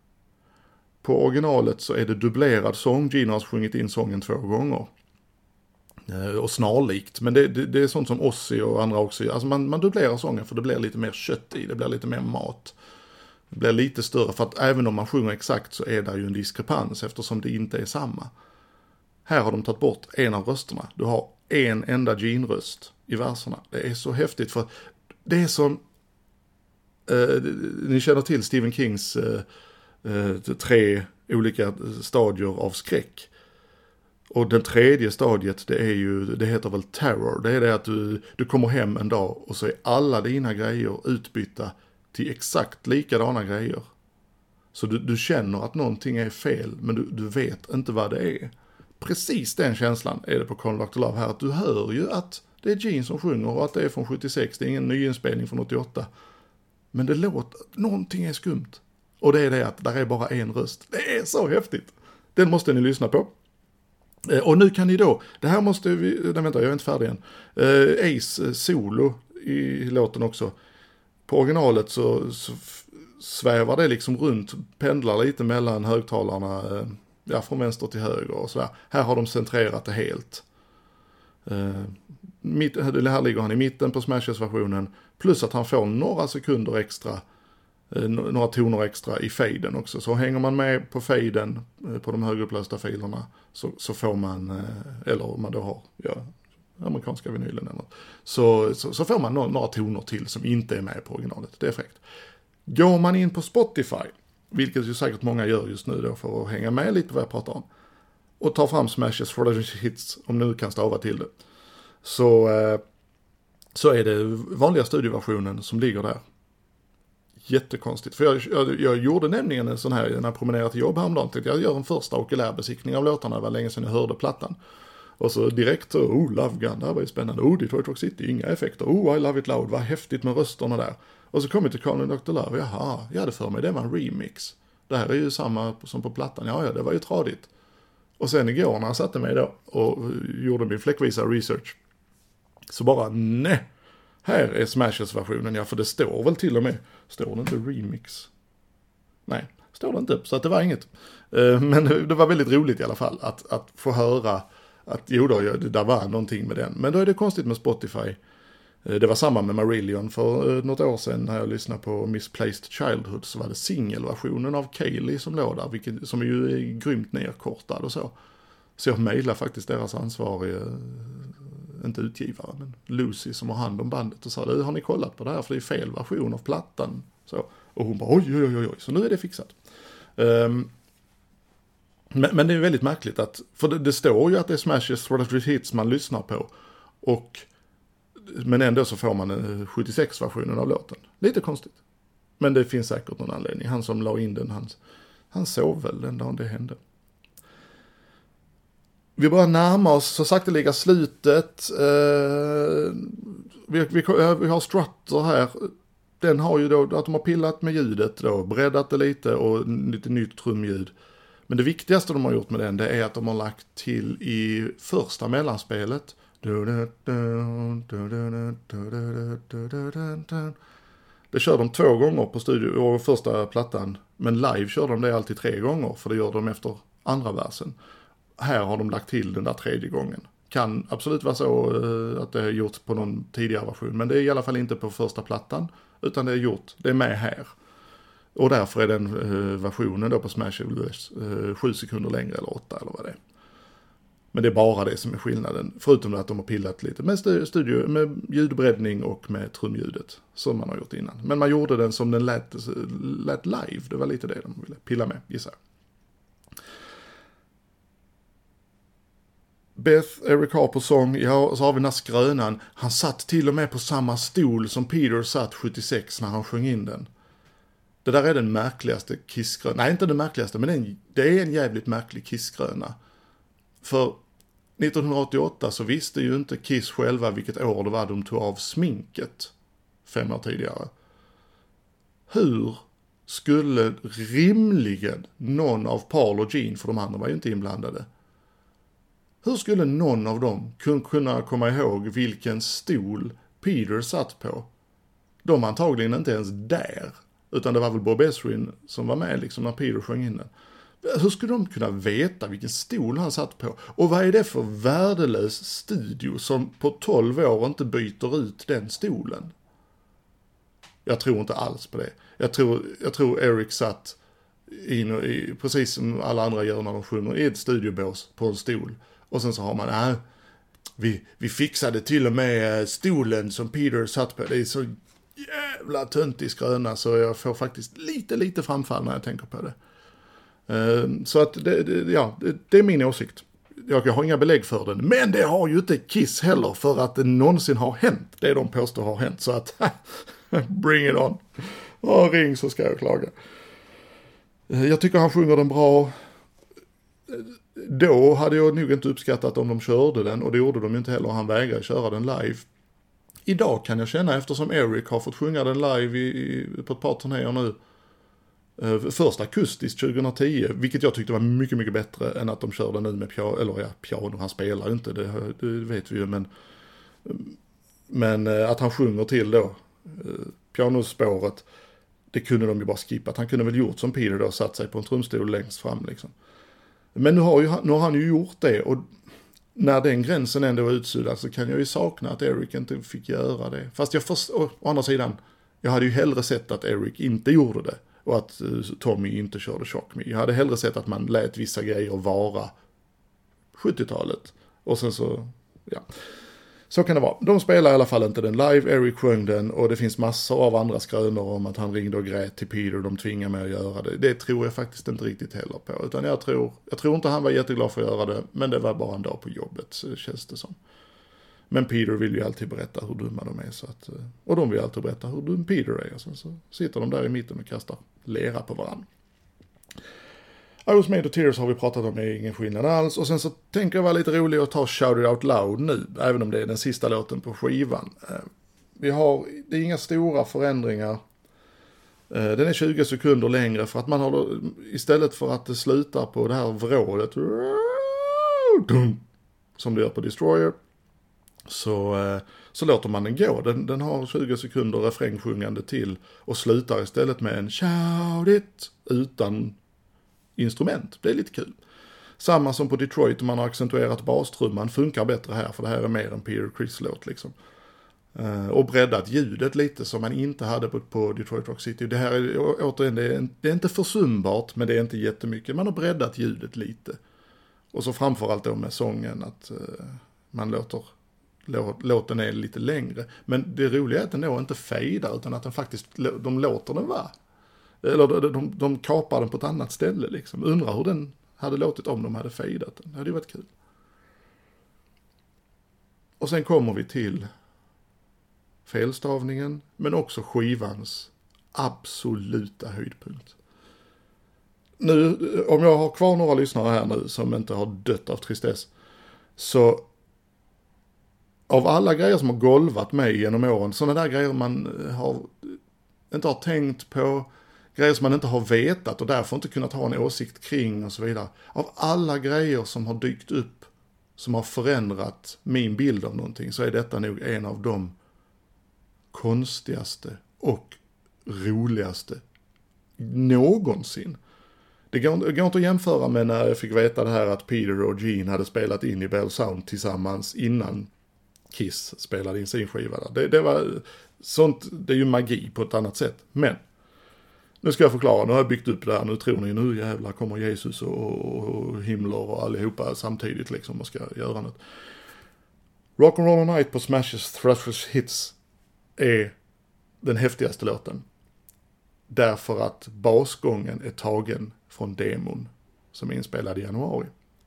På originalet så är det dubblerad sång. Gino har sjungit in sången två gånger. Uh, och snarlikt. Men det, det, det är sånt som Ozzy och andra också gör. Alltså man, man dubblerar sången för det blir lite mer kött i. Det blir lite mer mat. Det blir lite större, för att även om man sjunger exakt så är det ju en diskrepans eftersom det inte är samma. Här har de tagit bort en av rösterna. Du har en enda Gene-röst i verserna. Det är så häftigt, för det är som eh, ni känner till Stephen Kings eh, eh, tre olika stadier av skräck. Och den tredje stadiet, det är ju, det heter väl terror. Det är det att du, du kommer hem en dag och så är alla dina grejer utbytta till exakt likadana grejer. Så du, du känner att någonting är fel, men du, du vet inte vad det är. Precis den känslan är det på Carl and doktor Love här. Att du hör ju att det är Gene som sjunger och att det är från sjuttiosex. Det är ingen nyinspelning från åttioåtta. Men det låter, någonting är skumt. Och det är det att där är bara en röst. Det är så häftigt. Den måste ni lyssna på. Och nu kan ni då, det här måste vi, nej vänta jag är inte färdig än. Uh, Ace solo i låten också. På originalet så, så svävar det liksom runt, pendlar lite mellan högtalarna, ja, från vänster till höger och sådär. Här har de centrerat det helt. Uh, mitt, här ligger han i mitten på Smashes-versionen, plus att han får några sekunder extra, uh, några toner extra i faden också. Så hänger man med på faden uh, på de högupplösta filerna så, så får man, uh, eller om man då har, ja, amerikanska vinylen eller något, så, så, så får man några, några toner till som inte är med på originalet. Det är fräckt. Går man in på Spotify, vilket ju säkert många gör just nu då för att hänga med lite vad jag pratar om, och tar fram Smashes for the Hits, om nu kan stava till det, så, eh, så är det vanliga studioversionen som ligger där. Jättekonstigt, för jag, jag, jag gjorde nämligen en sån här, när jag promenerade till jobb häromdagen, tänkte jag gör en första okulärbesiktning av låtarna, det var länge sedan jag hörde plattan. Och så direkt, oh, Love Gun, det här var ju spännande. Oh, Detroit Rock City, inga effekter. Oh, I Love It Loud, vad häftigt med rösterna där. Och så kom vi till Carl and doktor Love, jaha, jag hade för mig, det var en remix. Det här är ju samma som på plattan, ja, ja, det var ju tradigt. Och sen igår när jag satte mig då och gjorde min fläckvisa research, så bara, nej, här är Smashes-versionen, ja, för det står väl till och med, står det inte remix? Nej, står det inte, så att det var inget. Men det var väldigt roligt i alla fall att, att få höra att jo då, det var någonting med den. Men då är det konstigt med Spotify. Det var samma med Marillion för något år sedan när jag lyssnade på Misplaced Childhood, så var det singelversionen av Kaylee som låg där, vilket, som är ju grymt nerkortad och så. Så jag mejlade faktiskt deras ansvarige, inte utgivare, men Lucy som har hand om bandet och sa, du har ni kollat på det här för det är fel version av plattan. Så, och hon bara, oj, oj, oj, oj, så nu är det fixat. Um, Men, men det är väldigt märkligt att, för det, det står ju att det är Smashes for the Hits man lyssnar på, och, men ändå så får man en sjuttiosex-versionen av låten. Lite konstigt. Men det finns säkert någon anledning. Han som la in den, han, han sov väl den dagen det hände. Vi börjar närma oss så sakteliga slutet. Eh, vi, vi, vi har Strutter här. Den har ju då, att de har pillat med ljudet då, breddat det lite och lite nytt trumljud. Men det viktigaste de har gjort med den, det är att de har lagt till i första mellanspelet. Det kör de två gånger på studio och första plattan. Men live kör de det alltid tre gånger, för det gör de efter andra versen. Här har de lagt till den där tredje gången. Kan absolut vara så uh, att det är gjort på någon tidigare version, men det är i alla fall inte på första plattan, utan det är gjort, det är med här. Och därför är den uh, versionen då på Smash uh, sju sekunder längre eller åtta eller vad det är. Men det är bara det som är skillnaden, förutom att de har pillat lite med, studio, med ljudbreddning och med trumljudet som man har gjort innan. Men man gjorde den som den lät, lät live, det var lite det de ville pilla med, gissar. Beth, Eric Carr på sång, ja, så har vi den här skrönan. Han satt till och med på samma stol som Peter satt sjuttiosex när han sjöng in den. Det där är den märkligaste Kiss-skröna. Nej, inte den märkligaste, men det är en, det är en jävligt märklig Kiss-skröna. För nittonhundraåttioåtta så visste ju inte Kiss själva vilket år det var de tog av sminket fem år tidigare. Hur skulle rimligen någon av Paul och Gene, för de andra var ju inte inblandade, hur skulle någon av dem kunna komma ihåg vilken stol Peter satt på? De antagligen inte ens där, utan det var väl Bob Ezrin som var med liksom när Peter sjöng in den. Hur skulle de kunna veta vilken stol han satt på? Och vad är det för värdelös studio som på tolv år inte byter ut den stolen? Jag tror inte alls på det. Jag tror, jag tror Eric satt in och i, precis som alla andra gör när de sjunger, i ett studiobås på en stol. Och sen så har man, äh, vi, vi fixade till och med stolen som Peter satt på. Det är så jävla tunt i skröna så jag får faktiskt lite, lite framfall när jag tänker på det. Uh, så att det, det, ja, det, det är min åsikt. Jag har inga belägg för den. Men det har ju inte Kiss heller för att det någonsin har hänt. Det de påstår har hänt. Så att, bring it on. Oh, ring så ska jag klaga. Uh, jag tycker han sjunger den bra. Då hade jag nog inte uppskattat om de körde den, och det gjorde de inte heller, han vägrade köra den live. Idag kan jag känna, eftersom Eric har fått sjunga den live i, i, på ett par turnéer nu, eh, först akustiskt tjugohundratio, vilket jag tyckte var mycket, mycket bättre än att de körde nu med piano, eller ja, piano, han spelar ju inte, det, det vet vi ju, men, men eh, att han sjunger till då, eh, pianospåret, det kunde de ju bara skippa. Han kunde väl gjort som Peter då, satt sig på en trumstol längst fram liksom. Men nu har, ju, nu har han ju gjort det, och när den gränsen ändå är utsuddad så kan jag ju sakna att Eric inte fick göra det. Fast jag först, å, å andra sidan, jag hade ju hellre sett att Eric inte gjorde det och att uh, Tommy inte körde Shock Me. Jag hade hellre sett att man lät vissa grejer vara sjuttiotalet. Och sen så, ja. Så kan det vara. De spelar i alla fall inte den live, Eric sjöng den, och det finns massor av andra skrönor om att han ringde och grät till Peter och de tvingar mig att göra det. Det tror jag faktiskt inte riktigt heller på. Utan jag tror, jag tror inte han var jätteglad för att göra det, men det var bara en dag på jobbet, känns det som. Men Peter vill ju alltid berätta hur dumma de är. Så att, och de vill alltid berätta hur dum Peter är. Och sen så sitter de där i mitten och kastar lera på varandra. I Was Made of Tears har vi pratat om, är ingen skillnad alls. Och sen så tänker jag vara lite rolig att ta Shout It Out Loud nu, även om det är den sista låten på skivan. Vi har, det är inga stora förändringar. Den är tjugo sekunder längre för att man har, istället för att det slutar på det här vrålet som det gör på Destroyer, så, så låter man den gå. Den, den har tjugo sekunder refrängsjungande till och slutar istället med en Shout It utan instrument. Det är lite kul. Samma som på Detroit, man har accentuerat bastrumman, funkar bättre här för det här är mer en Peter Criss-låt liksom. Uh, och breddat ljudet lite som man inte hade på, på Detroit Rock City. Det här är återigen, det är, det är inte försumbart, men det är inte jättemycket. Man har breddat ljudet lite. Och så framförallt då med sången att uh, man låter lå, låten är lite längre. Men det roliga är att den då inte fejdar, utan att den faktiskt, de låter den vara. Eller de, de, de kapar den på ett annat ställe liksom. Undrar hur den hade låtit om de hade fejdat den. Det hade ju varit kul. Och sen kommer vi till felstavningen, men också skivans absoluta höjdpunkt. Nu, om jag har kvar några lyssnare här nu som inte har dött av tristess, så av alla grejer som har golvat mig genom åren, sådana där grejer man har, inte har tänkt på, grejer som man inte har vetat och därför inte kunnat ha en åsikt kring och så vidare. Av alla grejer som har dykt upp, som har förändrat min bild av någonting, så är detta nog en av de konstigaste och roligaste någonsin. Det går, det går inte att jämföra med när jag fick veta det här att Peter och Gene hade spelat in i Bell Sound tillsammans innan Kiss spelade in sin skiva där. Det, det var sånt, det är ju magi på ett annat sätt. Men nu ska jag förklara, nu har jag byggt upp det här, nu tror ni nu jävlar kommer Jesus och, och, och Himmler och allihopa samtidigt liksom och ska göra något. Rock'n'Roll All Night på Smash's Thrashers Hits är den häftigaste låten. Därför att basgången är tagen från demon som är inspelad i januari.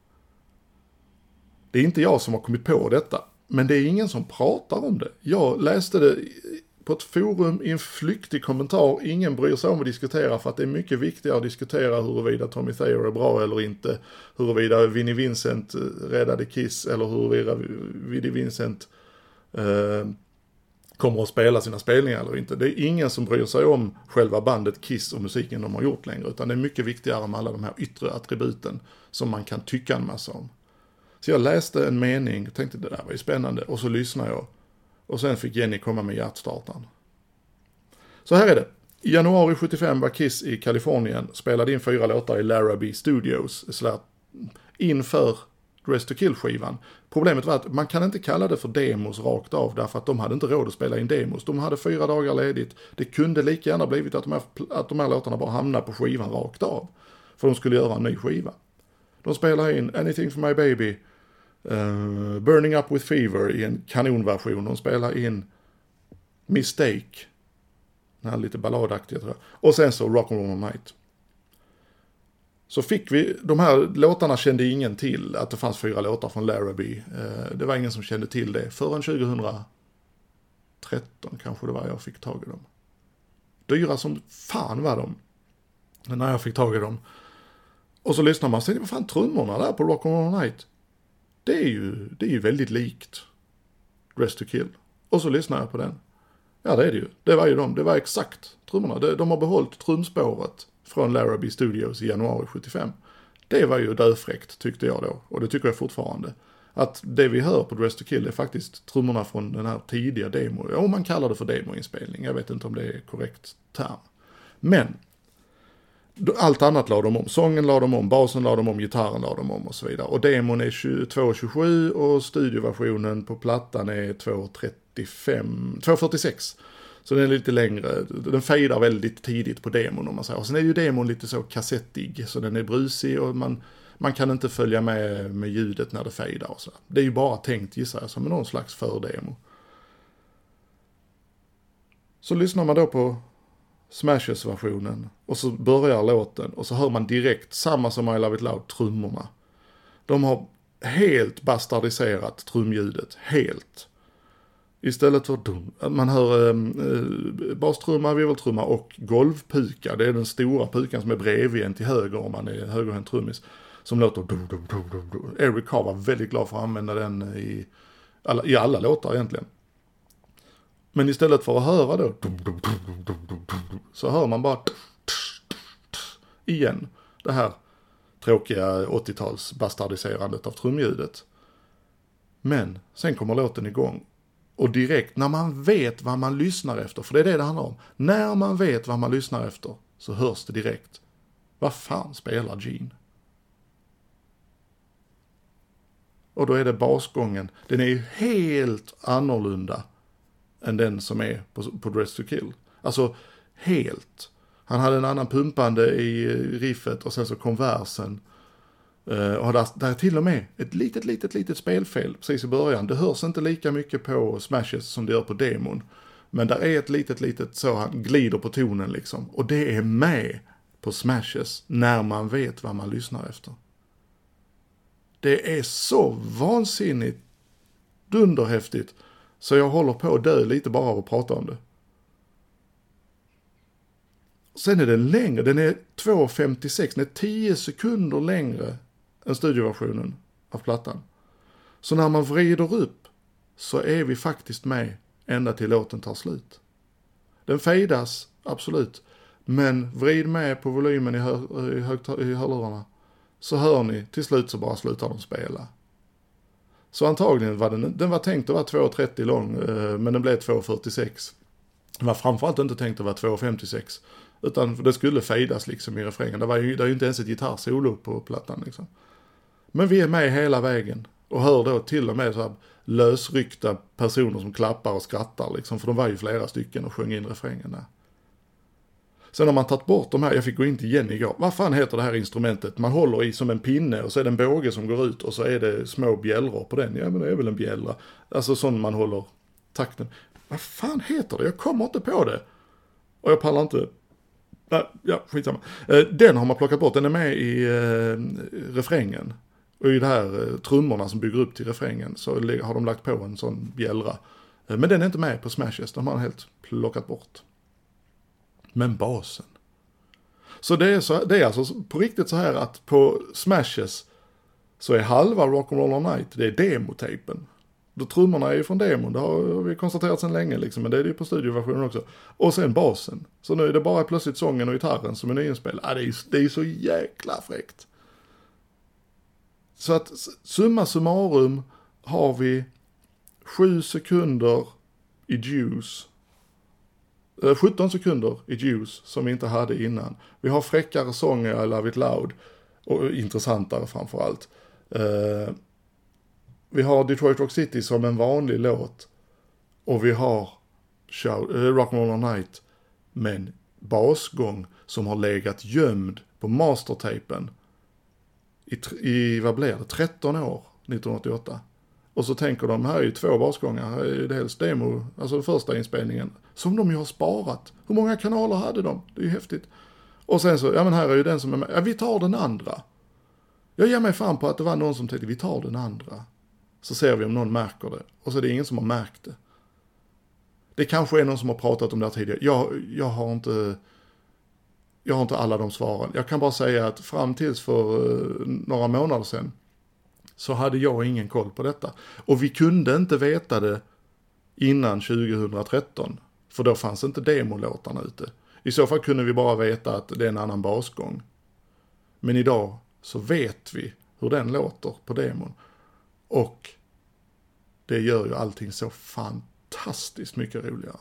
Det är inte jag som har kommit på detta, men det är ingen som pratar om det. Jag läste det på ett forum i en flyktig kommentar. Ingen bryr sig om att diskutera för att det är mycket viktigare att diskutera huruvida Tommy Thayer är bra eller inte. Huruvida Vinnie Vincent räddade Kiss eller huruvida Vinnie Vincent eh, kommer att spela sina spelningar eller inte. Det är ingen som bryr sig om själva bandet Kiss och musiken de har gjort längre, utan det är mycket viktigare med alla de här yttre attributen som man kan tycka en massa om. Så jag läste en mening och tänkte det där var ju spännande och så lyssnade jag och sen fick Jenny komma med hjärtstartaren. Så här är det. I januari sjuttiofem var Kiss i Kalifornien, spelade in fyra låtar i Larrabee Studios så inför Dress to Kill-skivan. Problemet var att man kan inte kalla det för demos rakt av därför att de hade inte råd att spela in demos. De hade fyra dagar ledigt. Det kunde lika gärna blivit att de här, att de här låtarna bara hamnade på skivan rakt av. För de skulle göra en ny skiva. De spelade in Anything for My Baby, uh, Burning Up With Fever i en kanonversion. De spelade in Mistake, den här lite balladaktiga tror jag. Och sen så Rock'n'Roll All Night. Så fick vi, de här låtarna kände ingen till att det fanns fyra låtar från Larrabee. Eh, det var ingen som kände till det. Förrän tjugohundratretton kanske det var jag fick tag i dem. Dyra som fan var de. Men när jag fick tag i dem. Och så lyssnar man och säger, vad fan trummorna där på Rock'n'Roll All Night? Det är ju, det är ju väldigt likt Dress to Kill. Och så lyssnar jag på den. Ja det är det ju. Det var ju de. Det var exakt trummorna. De, de har behållit trumspåret från Larrabee Studios i januari sjuttiofem. Det var ju döfräckt tyckte jag då. Och det tycker jag fortfarande. Att det vi hör på Dress to Kill är faktiskt trummorna från den här tidiga demo. Ja, man kallar det för demoinspelning. Jag vet inte om det är korrekt term. Men allt annat la de om. Sången la de om, basen la de om, gitarren la de om och så vidare. Och demon är två tjugosju och studioversionen på plattan är två trettiofem, två fyrtiosex. Så den är lite längre, den fejdar väldigt tidigt på demon om man säger. Och sen är ju demon lite så kassettig, så den är brusig och man, man kan inte följa med med ljudet när det fejdar och så. Det är ju bara tänkt gissar jag som någon slags fördemo. Så lyssnar man då på Smashes-versionen och så börjar låten och så hör man direkt samma som I Love It Loud, trummorna. De har helt bastardiserat trumljudet, helt. Istället för att man hör eh, bastrumma, virveltrumma och golvpuka. Det är den stora pukan som är bredvid en till höger om man är högerhänt trummis. Som låter... Do, do, do, do, do. Eric Carr var väldigt glad för att använda den i alla, i alla låtar egentligen. Men istället för att höra då... Do, do, do, do, do, do, så hör man bara... Igen. Det här tråkiga åttio-tals bastardiserandet av trumljudet. Men sen kommer låten igång. Och direkt när man vet vad man lyssnar efter, för det är det det handlar om. När man vet vad man lyssnar efter så hörs det direkt. Vad fan spelar Gene? Och då är det basgången. Den är ju helt annorlunda än den som är på, på Dress to Kill. Alltså helt. Han hade en annan pumpande i riffet och sen så kom versen. Uh, och där, där är till och med ett litet, litet, litet spelfel precis i början. Det hörs inte lika mycket på Smashes som det gör på demon. Men där är ett litet, litet så han glider på tonen liksom. Och det är med på Smashes när man vet vad man lyssnar efter. Det är så vansinnigt dunderhäftigt så jag håller på att dö lite bara av att prata om det. Sen är den längre, den är två femtiosex, den är tio sekunder längre än studioversionen av plattan. Så när man vrider upp så är vi faktiskt med ända till låten tar slut. Den fejdas, absolut, men vrid med på volymen i, hör, i, högta, i hörlurarna så hör ni, till slut så bara slutar de spela. Så antagligen var den, den var tänkt att vara två trettio lång, men den blev två fyrtiosex. Den var framförallt inte tänkt att vara två femtiosex. Utan det skulle fejdas liksom i refrängen. Det var ju, det är ju inte ens ett gitarrsolo på plattan liksom. Men vi är med hela vägen. Och hör då till och med så här lösryckta personer som klappar och skrattar liksom. För de var ju flera stycken och sjöng in refrängen där. Sen har man tagit bort de här, jag fick gå in till Jenny igår. Vad fan heter det här instrumentet? Man håller i som en pinne och så är det en båge som går ut och så är det små bjällror på den. Ja men det är väl en bjällra. Alltså sån man håller takten. Vad fan heter det? Jag kommer inte på det. Och jag pallar inte. Nej, ja, skitsamma. Den har man plockat bort. Den är med i eh, refrängen. Och i det här eh, trummorna som bygger upp till refrängen så har de lagt på en sån bjällra. Eh, men den är inte med på Smashes. De har helt plockat bort. Men basen. Så det är, så, det är alltså på riktigt så här att på Smashes så är halva Rock'n'Roll All Night, det är demotapen. Då trummorna är ju från demon, det har vi konstaterat sedan länge liksom, men det är det ju på studioversionen också. Och sen basen. Så nu är det bara plötsligt sången och gitarren som är nyinspelad. Ah, det är det är så jäkla fräckt. Så att summa summarum har vi sju sekunder i Juice. sjutton sekunder i Juice som vi inte hade innan. Vi har fräckare sånger I Love It Loud och intressantare framförallt. Uh, vi har Detroit Rock City som en vanlig låt och vi har show, uh, Rock'n'Roll All Night med en basgång som har legat gömd på mastertapen i, i vad blev det, tretton år nittonhundraåttioåtta. Och så tänker de, här är ju två basgångar, här är ju dels demo, alltså den första inspelningen, som de ju har sparat. Hur många kanaler hade de? Det är ju häftigt. Och sen så, ja men här är ju den som är med, ja vi tar den andra. Jag ger mig fan på att det var någon som tänkte, vi tar den andra. Så ser vi om någon märker det. Och så är det ingen som har märkt det. Det kanske är någon som har pratat om det här tidigare. Jag, jag har inte... Jag har inte alla de svaren. Jag kan bara säga att fram tills för uh, några månader sedan så hade jag ingen koll på detta. Och vi kunde inte veta det innan tjugohundratretton. För då fanns inte demolåtarna ute. I så fall kunde vi bara veta att det är en annan basgång. Men idag så vet vi hur den låter på demon. Och det gör ju allting så fantastiskt mycket roligare.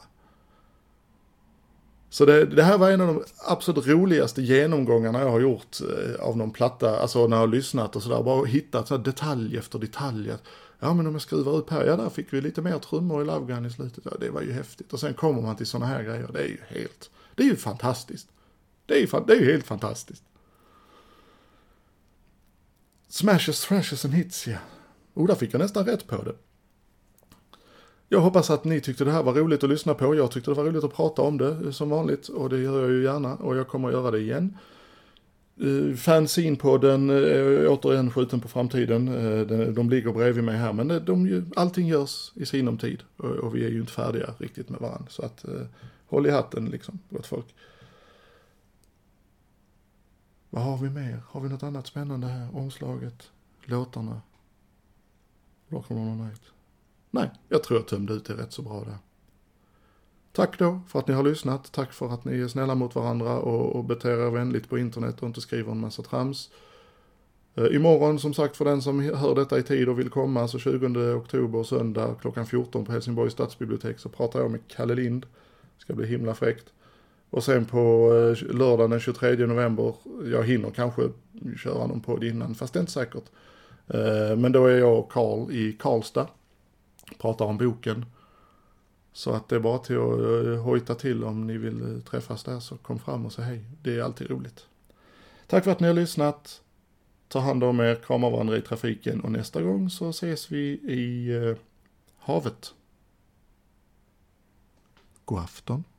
Så det, det här var en av de absolut roligaste genomgångarna jag har gjort eh, av någon platta. Alltså när jag har lyssnat och sådär. Bara hittat så detalj efter detalj. Ja men om jag skruvar upp här. Ja där fick vi lite mer trummor i Love Gun i slutet. Ja det var ju häftigt. Och sen kommer man till sådana här grejer. Det är ju helt... Det är ju fantastiskt. Det är ju, det är ju helt fantastiskt. Smashes, thrashes and hits, ja. Och där fick jag nästan rätt på det. Jag hoppas att ni tyckte det här var roligt att lyssna på. Jag tyckte det var roligt att prata om det som vanligt. Och det gör jag ju gärna. Och jag kommer att göra det igen. Uh, Fanzine-podden är återigen skjuten på framtiden. Uh, de, de ligger bredvid mig här. Men de, de, allting görs i sinom tid. Och, och vi är ju inte färdiga riktigt med varandra. Så att uh, håll i hatten liksom, gott folk. Vad har vi mer? Har vi något annat spännande här? Omslaget, låtarna, Rock'n'Roll All Night. Nej, jag tror jag tömde ut det rätt så bra där. Tack då för att ni har lyssnat. Tack för att ni är snälla mot varandra och, och beter er vänligt på internet och inte skriver en massa trams. Uh, imorgon som sagt för den som hör detta i tid och vill komma så tjugonde oktober söndag klockan fjorton på Helsingborgs stadsbibliotek så pratar jag med Kalle Lind. Det ska bli himla fräckt. Och sen på uh, lördagen den tjugotredje november, jag hinner kanske köra någon podd innan fast det är inte säkert. Uh, men då är jag och Karl i Karlstad. Pratar om boken. Så att det är bara till att uh, hojta till om ni vill uh, träffas där så kom fram och säg hej. Det är alltid roligt. Tack för att ni har lyssnat. Ta hand om er, krama varandra i trafiken och nästa gång så ses vi i uh, havet. God afton.